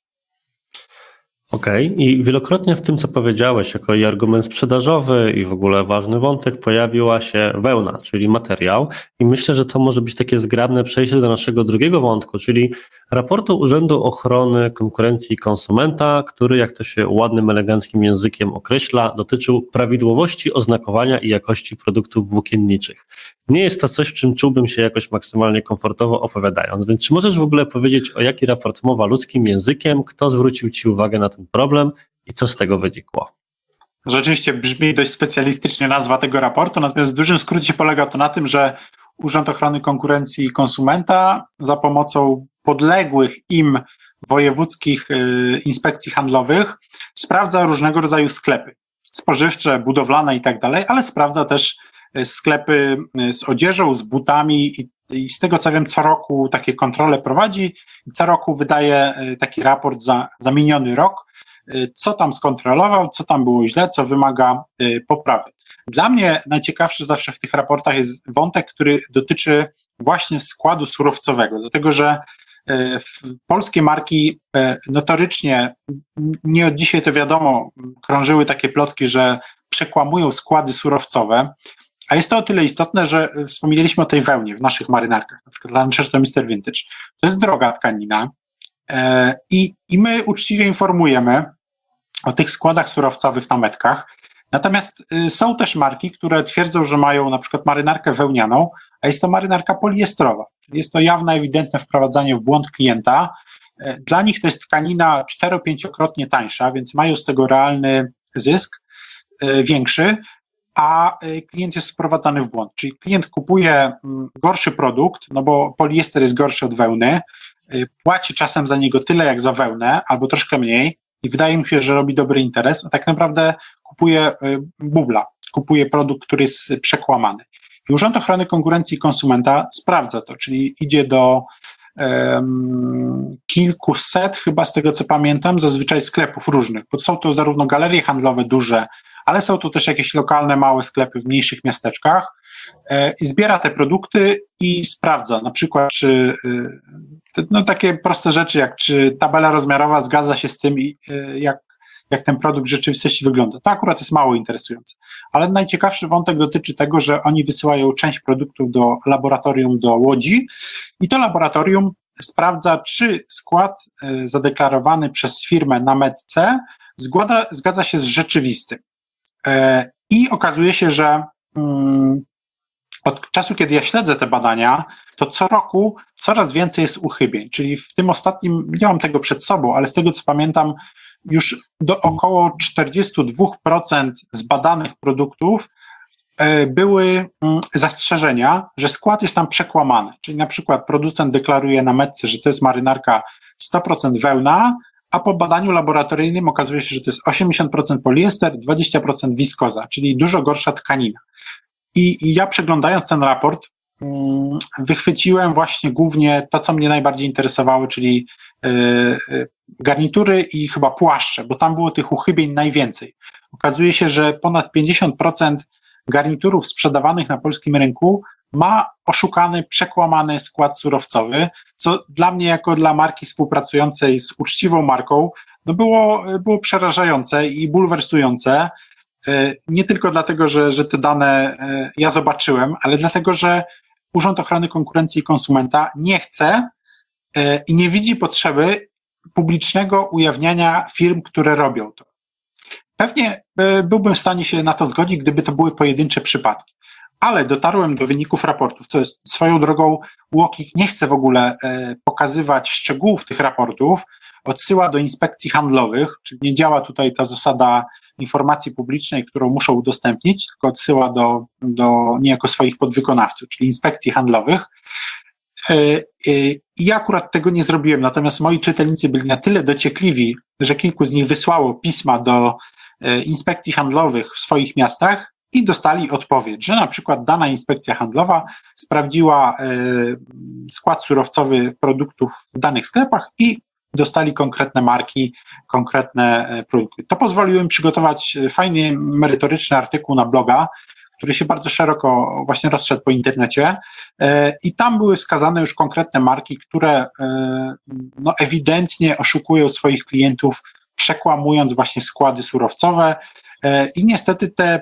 Okej, okay. I wielokrotnie w tym, co powiedziałeś, jako i argument sprzedażowy i w ogóle ważny wątek, pojawiła się wełna, czyli materiał, i myślę, że to może być takie zgrabne przejście do naszego drugiego wątku, czyli raportu Urzędu Ochrony Konkurencji i Konsumenta, który, jak to się ładnym, eleganckim językiem określa, dotyczył prawidłowości oznakowania i jakości produktów włókienniczych. Nie jest to coś, w czym czułbym się jakoś maksymalnie komfortowo opowiadając, więc czy możesz w ogóle powiedzieć, o jaki raport mowa ludzkim językiem, kto zwrócił Ci uwagę na ten problem i co z tego wynikło? Rzeczywiście brzmi dość specjalistycznie nazwa tego raportu, natomiast w dużym skrócie polega to na tym, że Urząd Ochrony Konkurencji i Konsumenta za pomocą podległych im wojewódzkich y, inspekcji handlowych sprawdza różnego rodzaju sklepy spożywcze, budowlane i tak dalej, ale sprawdza też sklepy z odzieżą, z butami i, i z tego co wiem co roku takie kontrole prowadzi i co roku wydaje taki raport za, za miniony rok, co tam skontrolował, co tam było źle, co wymaga poprawy. Dla mnie najciekawszy zawsze w tych raportach jest wątek, który dotyczy właśnie składu surowcowego, dlatego że polskie marki notorycznie, nie od dzisiaj to wiadomo, krążyły takie plotki, że przekłamują składy surowcowe, a jest to o tyle istotne, że wspomnieliśmy o tej wełnie w naszych marynarkach, na przykład Lancerto mister Vintage. To jest droga tkanina i, i my uczciwie informujemy o tych składach surowcowych na metkach. Natomiast są też marki, które twierdzą, że mają na przykład marynarkę wełnianą, a jest to marynarka poliestrowa. Czyli jest to jawne, ewidentne wprowadzanie w błąd klienta. Dla nich to jest tkanina cztero-pięciokrotnie tańsza, więc mają z tego realny zysk większy, a klient jest wprowadzany w błąd. Czyli klient kupuje gorszy produkt, no bo poliester jest gorszy od wełny, płaci czasem za niego tyle jak za wełnę, albo troszkę mniej i wydaje mu się, że robi dobry interes, a tak naprawdę kupuje bubla, kupuje produkt, który jest przekłamany. I Urząd Ochrony Konkurencji i Konsumenta sprawdza to, czyli idzie do um, kilkuset, chyba z tego co pamiętam, zazwyczaj sklepów różnych, bo są to zarówno galerie handlowe duże, ale są to też jakieś lokalne, małe sklepy w mniejszych miasteczkach e, i zbiera te produkty i sprawdza na przykład, czy e, no takie proste rzeczy, jak czy tabela rozmiarowa zgadza się z tym, e, jak, jak ten produkt w rzeczywistości wygląda. To akurat jest mało interesujące. Ale najciekawszy wątek dotyczy tego, że oni wysyłają część produktów do laboratorium do Łodzi i to laboratorium sprawdza, czy skład y, zadeklarowany przez firmę na metce zgada, zgadza się z rzeczywistym. Y, I okazuje się, że y, od czasu, kiedy ja śledzę te badania, to co roku coraz więcej jest uchybień, czyli w tym ostatnim, nie mam tego przed sobą, ale z tego co pamiętam, już do około czterdzieści dwa procent zbadanych produktów były zastrzeżenia, że skład jest tam przekłamany. Czyli na przykład producent deklaruje na metce, że to jest marynarka sto procent wełna, a po badaniu laboratoryjnym okazuje się, że to jest osiemdziesiąt procent poliester, dwadzieścia procent wiskoza, czyli dużo gorsza tkanina. I, i ja przeglądając ten raport um, wychwyciłem właśnie głównie to, co mnie najbardziej interesowało, czyli yy, garnitury i chyba płaszcze, bo tam było tych uchybień najwięcej. Okazuje się, że ponad pięćdziesiąt procent garniturów sprzedawanych na polskim rynku ma oszukany, przekłamany skład surowcowy, co dla mnie jako dla marki współpracującej z uczciwą marką no było, było przerażające i bulwersujące. Nie tylko dlatego, że, że te dane ja zobaczyłem, ale dlatego, że Urząd Ochrony Konkurencji i Konsumenta nie chce i nie widzi potrzeby publicznego ujawniania firm, które robią to. Pewnie byłbym w stanie się na to zgodzić, gdyby to były pojedyncze przypadki, ale dotarłem do wyników raportów, co jest swoją drogą, UOKiK nie chce w ogóle pokazywać szczegółów tych raportów, odsyła do inspekcji handlowych, czyli nie działa tutaj ta zasada informacji publicznej, którą muszą udostępnić, tylko odsyła do, do niejako swoich podwykonawców, czyli inspekcji handlowych. I ja akurat tego nie zrobiłem, natomiast moi czytelnicy byli na tyle dociekliwi, że kilku z nich wysłało pisma do inspekcji handlowych w swoich miastach i dostali odpowiedź, że na przykład dana inspekcja handlowa sprawdziła skład surowcowy produktów w danych sklepach i dostali konkretne marki, konkretne produkty. To pozwoliło im przygotować fajny, merytoryczny artykuł na bloga, który się bardzo szeroko właśnie rozszedł po internecie i tam były wskazane już konkretne marki, które no, ewidentnie oszukują swoich klientów, przekłamując właśnie składy surowcowe i niestety te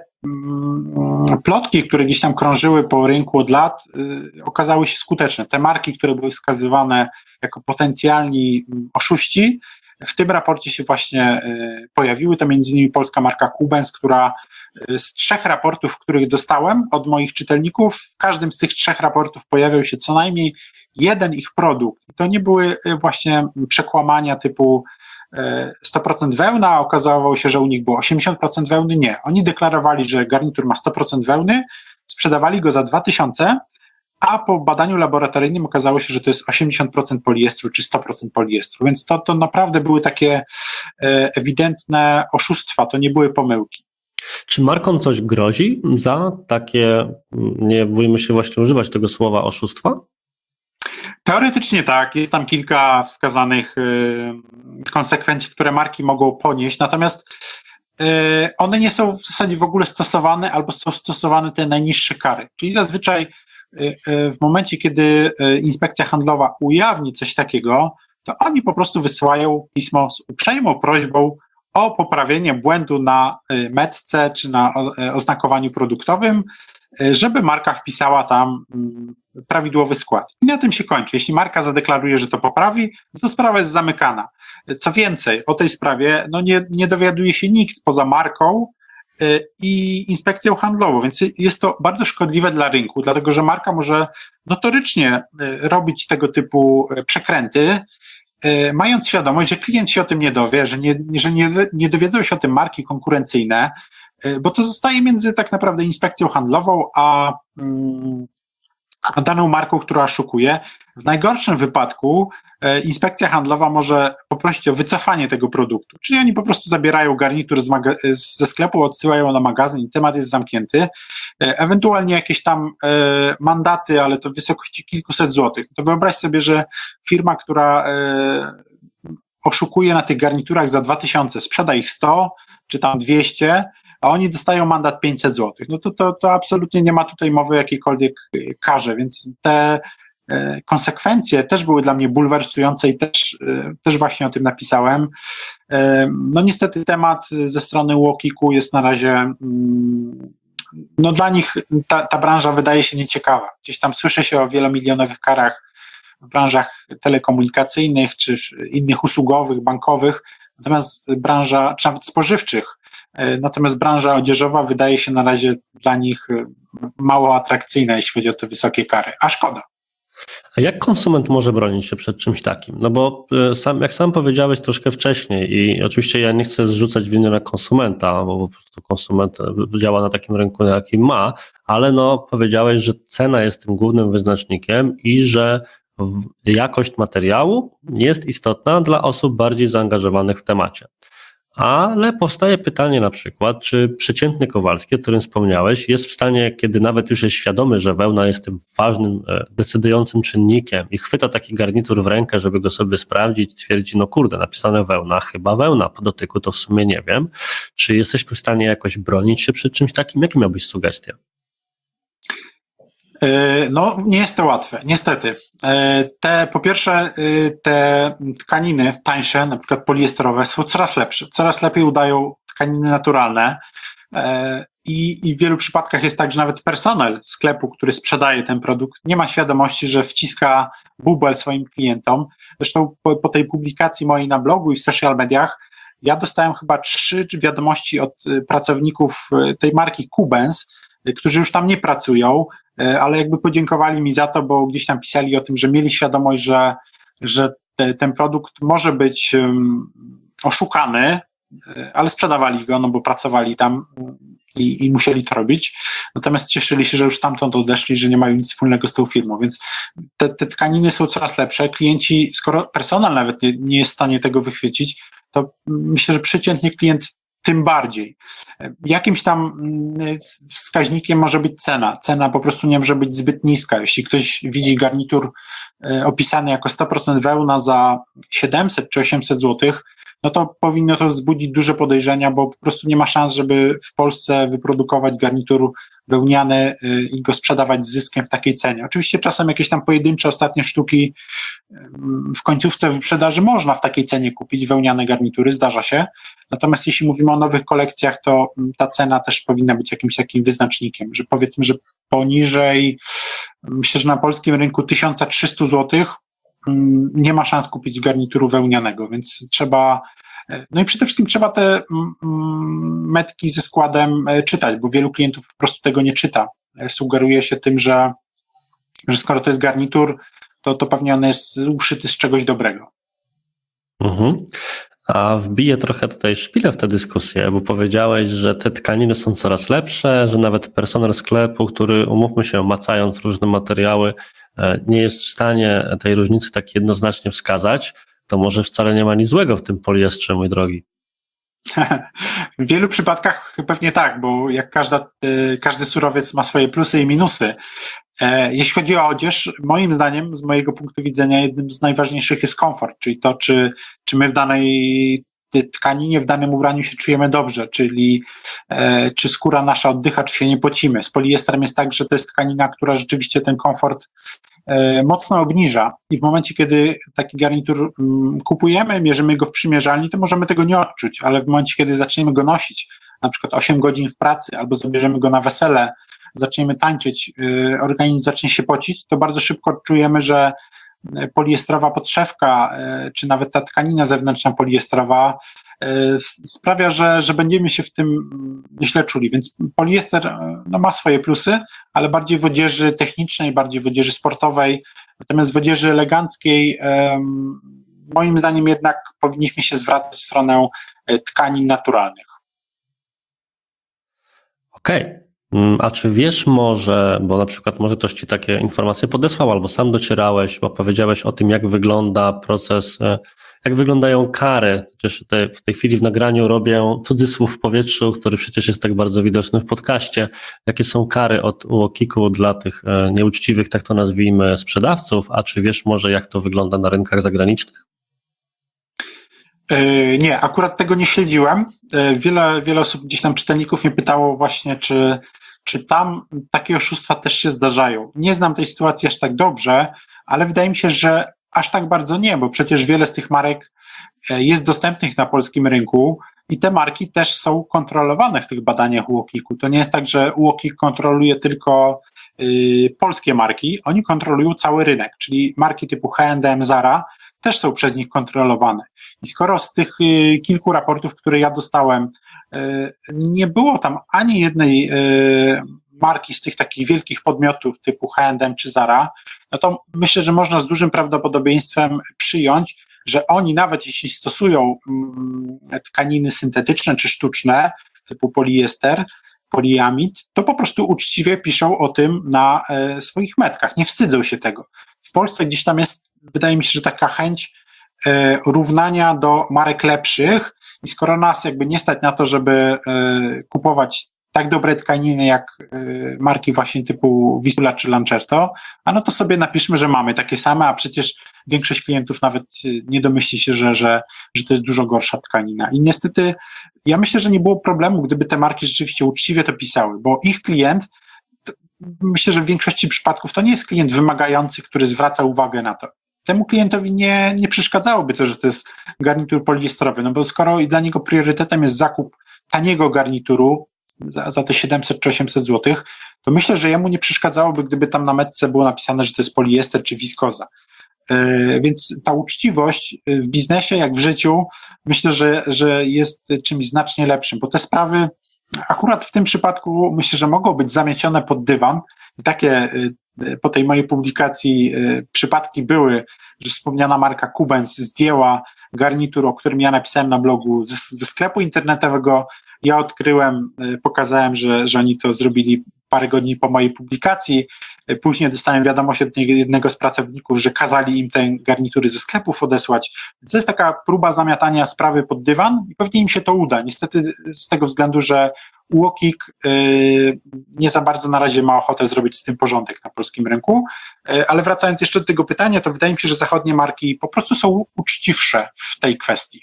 plotki, które gdzieś tam krążyły po rynku od lat, okazały się skuteczne. Te marki, które były wskazywane jako potencjalni oszuści, w tym raporcie się właśnie pojawiły. To między innymi polska marka Kubens, która z trzech raportów, których dostałem od moich czytelników, w każdym z tych trzech raportów pojawiał się co najmniej jeden ich produkt. To nie były właśnie przekłamania typu sto procent wełna, a okazało się, że u nich było osiemdziesiąt procent wełny. Nie. Oni deklarowali, że garnitur ma sto procent wełny, sprzedawali go za dwa tysiące, a po badaniu laboratoryjnym okazało się, że to jest osiemdziesiąt procent poliestru czy sto procent poliestru. Więc to, to naprawdę były takie ewidentne oszustwa, to nie były pomyłki. Czy markom coś grozi za takie, nie bójmy się właśnie używać tego słowa, oszustwa? Teoretycznie tak, jest tam kilka wskazanych y, konsekwencji, które marki mogą ponieść, natomiast y, one nie są w zasadzie w ogóle stosowane albo są stosowane te najniższe kary. Czyli zazwyczaj y, y, w momencie, kiedy y, inspekcja handlowa ujawni coś takiego, to oni po prostu wysyłają pismo z uprzejmą prośbą o poprawienie błędu na y, metce czy na o, y, oznakowaniu produktowym, y, żeby marka wpisała tam y, prawidłowy skład. I na tym się kończy. Jeśli marka zadeklaruje, że to poprawi, to sprawa jest zamykana. Co więcej, o tej sprawie no nie, nie dowiaduje się nikt poza marką y, i inspekcją handlową, więc jest to bardzo szkodliwe dla rynku, dlatego że marka może notorycznie y, robić tego typu y, przekręty, y, mając świadomość, że klient się o tym nie dowie, że nie, że nie, nie dowiedzą się o tym marki konkurencyjne, y, bo to zostaje między tak naprawdę inspekcją handlową a y, a daną marką, która oszukuje. W najgorszym wypadku e, inspekcja handlowa może poprosić o wycofanie tego produktu, czyli oni po prostu zabierają garnitur z maga- ze sklepu, odsyłają na magazyn i temat jest zamknięty. E, ewentualnie jakieś tam e, mandaty, ale to w wysokości kilkuset złotych. To wyobraź sobie, że firma, która e, oszukuje na tych garniturach za dwa tysiące, sprzeda ich sto czy tam dwieście, a oni dostają mandat pięćset złotych. No to, to, to absolutnie nie ma tutaj mowy o jakiejkolwiek karze, więc te konsekwencje też były dla mnie bulwersujące i też, też właśnie o tym napisałem. No niestety temat ze strony UOKiK-u jest na razie, no dla nich ta, ta branża wydaje się nieciekawa. Gdzieś tam słyszy się o wielomilionowych karach w branżach telekomunikacyjnych czy innych usługowych, bankowych, natomiast branża, czy nawet spożywczych, natomiast branża odzieżowa wydaje się na razie dla nich mało atrakcyjna, jeśli chodzi o te wysokie kary, a szkoda. A jak konsument może bronić się przed czymś takim? No bo sam, jak sam powiedziałeś troszkę wcześniej i oczywiście ja nie chcę zrzucać winy na konsumenta, bo po prostu konsument działa na takim rynku, na jakim ma, ale no powiedziałeś, że cena jest tym głównym wyznacznikiem i że jakość materiału jest istotna dla osób bardziej zaangażowanych w temacie. Ale powstaje pytanie na przykład, czy przeciętny Kowalski, o którym wspomniałeś, jest w stanie, kiedy nawet już jest świadomy, że wełna jest tym ważnym, decydującym czynnikiem i chwyta taki garnitur w rękę, żeby go sobie sprawdzić, twierdzi, no kurde, napisane wełna, chyba wełna, po dotyku to w sumie nie wiem. Czy jesteśmy w stanie jakoś bronić się przed czymś takim? Jakie miałbyś sugestie? No, nie jest to łatwe, niestety. Te, po pierwsze, te tkaniny tańsze, na przykład poliesterowe, są coraz lepsze, coraz lepiej udają tkaniny naturalne i, i w wielu przypadkach jest tak, że nawet personel sklepu, który sprzedaje ten produkt, nie ma świadomości, że wciska bubel swoim klientom. Zresztą po, po tej publikacji mojej na blogu i w social mediach ja dostałem chyba trzy wiadomości od pracowników tej marki Kubens, którzy już tam nie pracują, ale jakby podziękowali mi za to, bo gdzieś tam pisali o tym, że mieli świadomość, że, że te, ten produkt może być um, oszukany, ale sprzedawali go, no bo pracowali tam i, i musieli to robić. Natomiast cieszyli się, że już stamtąd odeszli, że nie mają nic wspólnego z tą firmą, więc te, te tkaniny są coraz lepsze. Klienci, skoro personel nawet nie, nie jest w stanie tego wychwycić, to myślę, że przeciętny klient tym bardziej. Jakimś tam wskaźnikiem może być cena. Cena po prostu nie może być zbyt niska. Jeśli ktoś widzi garnitur opisany jako sto procent wełna za siedemset czy osiemset złotych, no to powinno to wzbudzić duże podejrzenia, bo po prostu nie ma szans, żeby w Polsce wyprodukować garnitur wełniany i go sprzedawać z zyskiem w takiej cenie. Oczywiście czasem jakieś tam pojedyncze ostatnie sztuki w końcówce wyprzedaży można w takiej cenie kupić wełniane garnitury, zdarza się. Natomiast jeśli mówimy o nowych kolekcjach, to ta cena też powinna być jakimś takim wyznacznikiem, że powiedzmy, że poniżej, myślę, że na polskim rynku tysiąc trzysta złotych nie ma szans kupić garnituru wełnianego, więc trzeba, no i przede wszystkim trzeba te metki ze składem czytać, bo wielu klientów po prostu tego nie czyta. Sugeruje się tym, że, że skoro to jest garnitur, to, to pewnie on jest uszyty z czegoś dobrego. Mhm. A wbiję trochę tutaj szpilę w tę dyskusję, bo powiedziałeś, że te tkaniny są coraz lepsze, że nawet personel sklepu, który, umówmy się, macając różne materiały, nie jest w stanie tej różnicy tak jednoznacznie wskazać, to może wcale nie ma nic złego w tym poliestrze, mój drogi. W wielu przypadkach pewnie tak, bo jak każda, każdy surowiec ma swoje plusy i minusy. Jeśli chodzi o odzież, moim zdaniem, z mojego punktu widzenia, jednym z najważniejszych jest komfort, czyli to, czy, czy my w danej tkaninie, w danym ubraniu się czujemy dobrze, czyli e, czy skóra nasza oddycha, czy się nie pocimy. Z poliestrem jest tak, że to jest tkanina, która rzeczywiście ten komfort e, mocno obniża i w momencie, kiedy taki garnitur m, kupujemy, mierzymy go w przymierzalni, to możemy tego nie odczuć, ale w momencie, kiedy zaczniemy go nosić, na przykład osiem godzin w pracy, albo zabierzemy go na wesele, zaczniemy tańczyć, y, organizm zacznie się pocić, to bardzo szybko czujemy, że poliestrowa podszewka, y, czy nawet ta tkanina zewnętrzna poliestrowa y, sprawia, że, że będziemy się w tym źle czuli, więc poliester no, ma swoje plusy, ale bardziej w odzieży technicznej, bardziej w odzieży sportowej, natomiast w odzieży eleganckiej y, moim zdaniem jednak powinniśmy się zwracać w stronę tkanin naturalnych. Okej. Okay. A czy wiesz może, bo na przykład może ktoś ci takie informacje podesłał, albo sam docierałeś, bo powiedziałeś o tym, jak wygląda proces, jak wyglądają kary. Przecież te, w tej chwili w nagraniu robię cudzysłów w powietrzu, który przecież jest tak bardzo widoczny w podcaście. Jakie są kary od UOKiK-u dla tych nieuczciwych, tak to nazwijmy, sprzedawców? A czy wiesz może, jak to wygląda na rynkach zagranicznych? Nie, akurat tego nie śledziłem. Wiele, wiele osób, gdzieś tam czytelników mnie pytało właśnie, czy, czy tam takie oszustwa też się zdarzają. Nie znam tej sytuacji aż tak dobrze, ale wydaje mi się, że aż tak bardzo nie, bo przecież wiele z tych marek jest dostępnych na polskim rynku i te marki też są kontrolowane w tych badaniach U O K I-ku. To nie jest tak, że U O K I kontroluje tylko y, polskie marki, oni kontrolują cały rynek, czyli marki typu H and M, Zara też są przez nich kontrolowane. I skoro z tych y, kilku raportów, które ja dostałem, y, nie było tam ani jednej y, marki z tych takich wielkich podmiotów typu H and M czy Zara, no to myślę, że można z dużym prawdopodobieństwem przyjąć, że oni nawet jeśli stosują mm, tkaniny syntetyczne czy sztuczne typu poliester, poliamid, to po prostu uczciwie piszą o tym na e, swoich metkach, nie wstydzą się tego. W Polsce gdzieś tam jest, wydaje mi się, że taka chęć e, równania do marek lepszych i skoro nas jakby nie stać na to, żeby e, kupować tak dobre tkaniny jak y, marki właśnie typu Vistula czy Lancerto, a no to sobie napiszmy, że mamy takie same, a przecież większość klientów nawet y, nie domyśli się, że, że, że to jest dużo gorsza tkanina. I niestety ja myślę, że nie było problemu, gdyby te marki rzeczywiście uczciwie to pisały, bo ich klient, to, myślę, że w większości przypadków to nie jest klient wymagający, który zwraca uwagę na to. Temu klientowi nie, nie przeszkadzałoby to, że to jest garnitur poliestrowy, no bo skoro i dla niego priorytetem jest zakup taniego garnituru, Za, za te siedemset czy osiemset złotych, to myślę, że jemu nie przeszkadzałoby, gdyby tam na metce było napisane, że to jest poliester czy wiskoza. Yy, więc ta uczciwość w biznesie, jak w życiu, myślę, że, że jest czymś znacznie lepszym, bo te sprawy akurat w tym przypadku myślę, że mogą być zamiecione pod dywan. I takie yy, po tej mojej publikacji yy, przypadki były, że wspomniana marka Kubens zdjęła garnitur, o którym ja napisałem na blogu ze, ze sklepu internetowego. Ja odkryłem, pokazałem, że, że oni to zrobili parę godzin po mojej publikacji. Później dostałem wiadomość od jednego z pracowników, że kazali im te garnitury ze sklepów odesłać. Więc to jest taka próba zamiatania sprawy pod dywan i pewnie im się to uda. Niestety z tego względu, że U O K I yy, nie za bardzo na razie ma ochotę zrobić z tym porządek na polskim rynku. Yy, ale wracając jeszcze do tego pytania, to wydaje mi się, że zachodnie marki po prostu są uczciwsze w tej kwestii.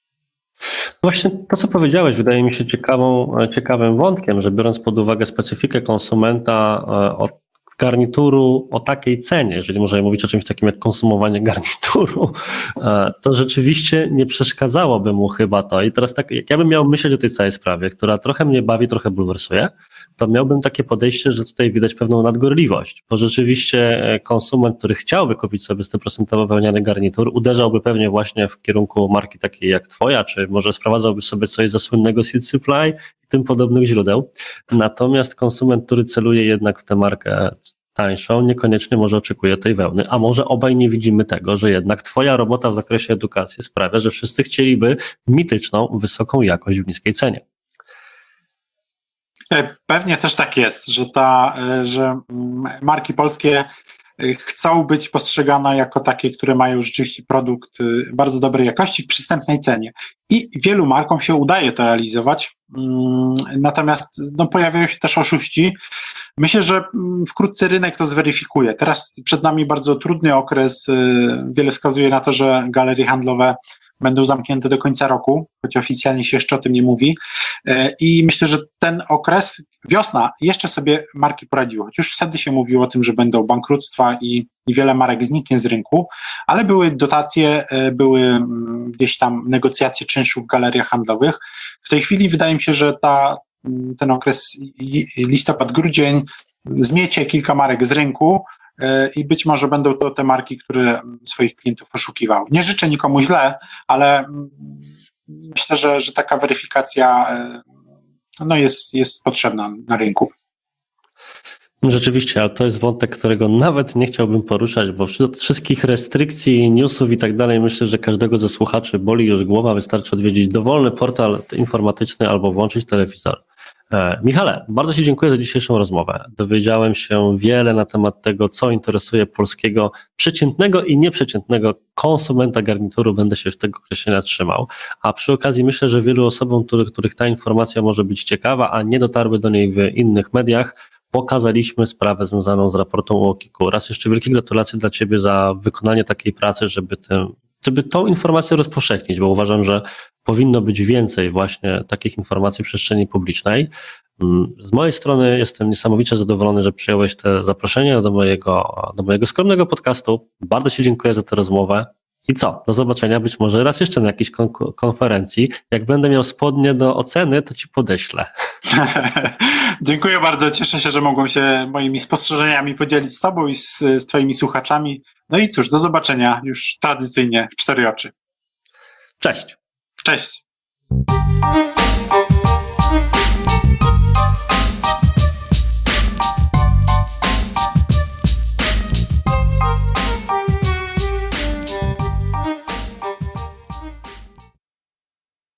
Właśnie to, co powiedziałeś, wydaje mi się ciekawą, ciekawym wątkiem, że biorąc pod uwagę specyfikę konsumenta od garnituru o takiej cenie, jeżeli możemy mówić o czymś takim jak konsumowanie garnituru, to rzeczywiście nie przeszkadzałoby mu chyba to. I teraz tak, jak ja bym miał myśleć o tej całej sprawie, która trochę mnie bawi, trochę bulwersuje, to miałbym takie podejście, że tutaj widać pewną nadgorliwość, bo rzeczywiście konsument, który chciałby kupić sobie sto procent wełniany garnitur, uderzałby pewnie właśnie w kierunku marki takiej jak twoja, czy może sprowadzałby sobie coś ze słynnego Seed Supply i tym podobnych źródeł. Natomiast konsument, który celuje jednak w tę markę tańszą, niekoniecznie może oczekuje tej wełny, a może obaj nie widzimy tego, że jednak twoja robota w zakresie edukacji sprawia, że wszyscy chcieliby mityczną, wysoką jakość w niskiej cenie. Pewnie też tak jest, że, ta, że marki polskie chcą być postrzegane jako takie, które mają rzeczywiście produkt bardzo dobrej jakości w przystępnej cenie. I wielu markom się udaje to realizować, natomiast no, pojawiają się też oszuści. Myślę, że wkrótce rynek to zweryfikuje. Teraz przed nami bardzo trudny okres. Wiele wskazuje na to, że galerie handlowe będą zamknięte do końca roku, choć oficjalnie się jeszcze o tym nie mówi. I myślę, że ten okres, wiosna, jeszcze sobie marki poradziły. Choć już wtedy się mówiło o tym, że będą bankructwa i, i wiele marek zniknie z rynku, ale były dotacje, były gdzieś tam negocjacje czynszu w galeriach handlowych. W tej chwili wydaje mi się, że ta, ten okres listopad, grudzień zmiecie kilka marek z rynku, i być może będą to te marki, które swoich klientów oszukiwały. Nie życzę nikomu źle, ale myślę, że, że taka weryfikacja no jest, jest potrzebna na rynku. Rzeczywiście, ale to jest wątek, którego nawet nie chciałbym poruszać, bo wśród wszystkich restrykcji, newsów i tak dalej, myślę, że każdego ze słuchaczy boli już głowa, wystarczy odwiedzić dowolny portal informatyczny albo włączyć telewizor. Michale, bardzo Ci dziękuję za dzisiejszą rozmowę. Dowiedziałem się wiele na temat tego, co interesuje polskiego przeciętnego i nieprzeciętnego konsumenta garnituru. Będę się już tego określenia trzymał. A przy okazji myślę, że wielu osobom, których, których ta informacja może być ciekawa, a nie dotarły do niej w innych mediach, pokazaliśmy sprawę związaną z raportem U O K I-ku. Raz jeszcze wielkie gratulacje dla Ciebie za wykonanie takiej pracy, żeby tę żeby tą informację rozpowszechnić, bo uważam, że powinno być więcej właśnie takich informacji w przestrzeni publicznej. Z mojej strony jestem niesamowicie zadowolony, że przyjąłeś te zaproszenie do mojego, do mojego skromnego podcastu. Bardzo Ci dziękuję za tę rozmowę. I co? Do zobaczenia być może raz jeszcze na jakiejś kon- konferencji. Jak będę miał spodnie do oceny, to Ci podeślę. Dziękuję bardzo. Cieszę się, że mogłem się moimi spostrzeżeniami podzielić z Tobą i z, z Twoimi słuchaczami. No i cóż, do zobaczenia już tradycyjnie w cztery oczy. Cześć. Cześć.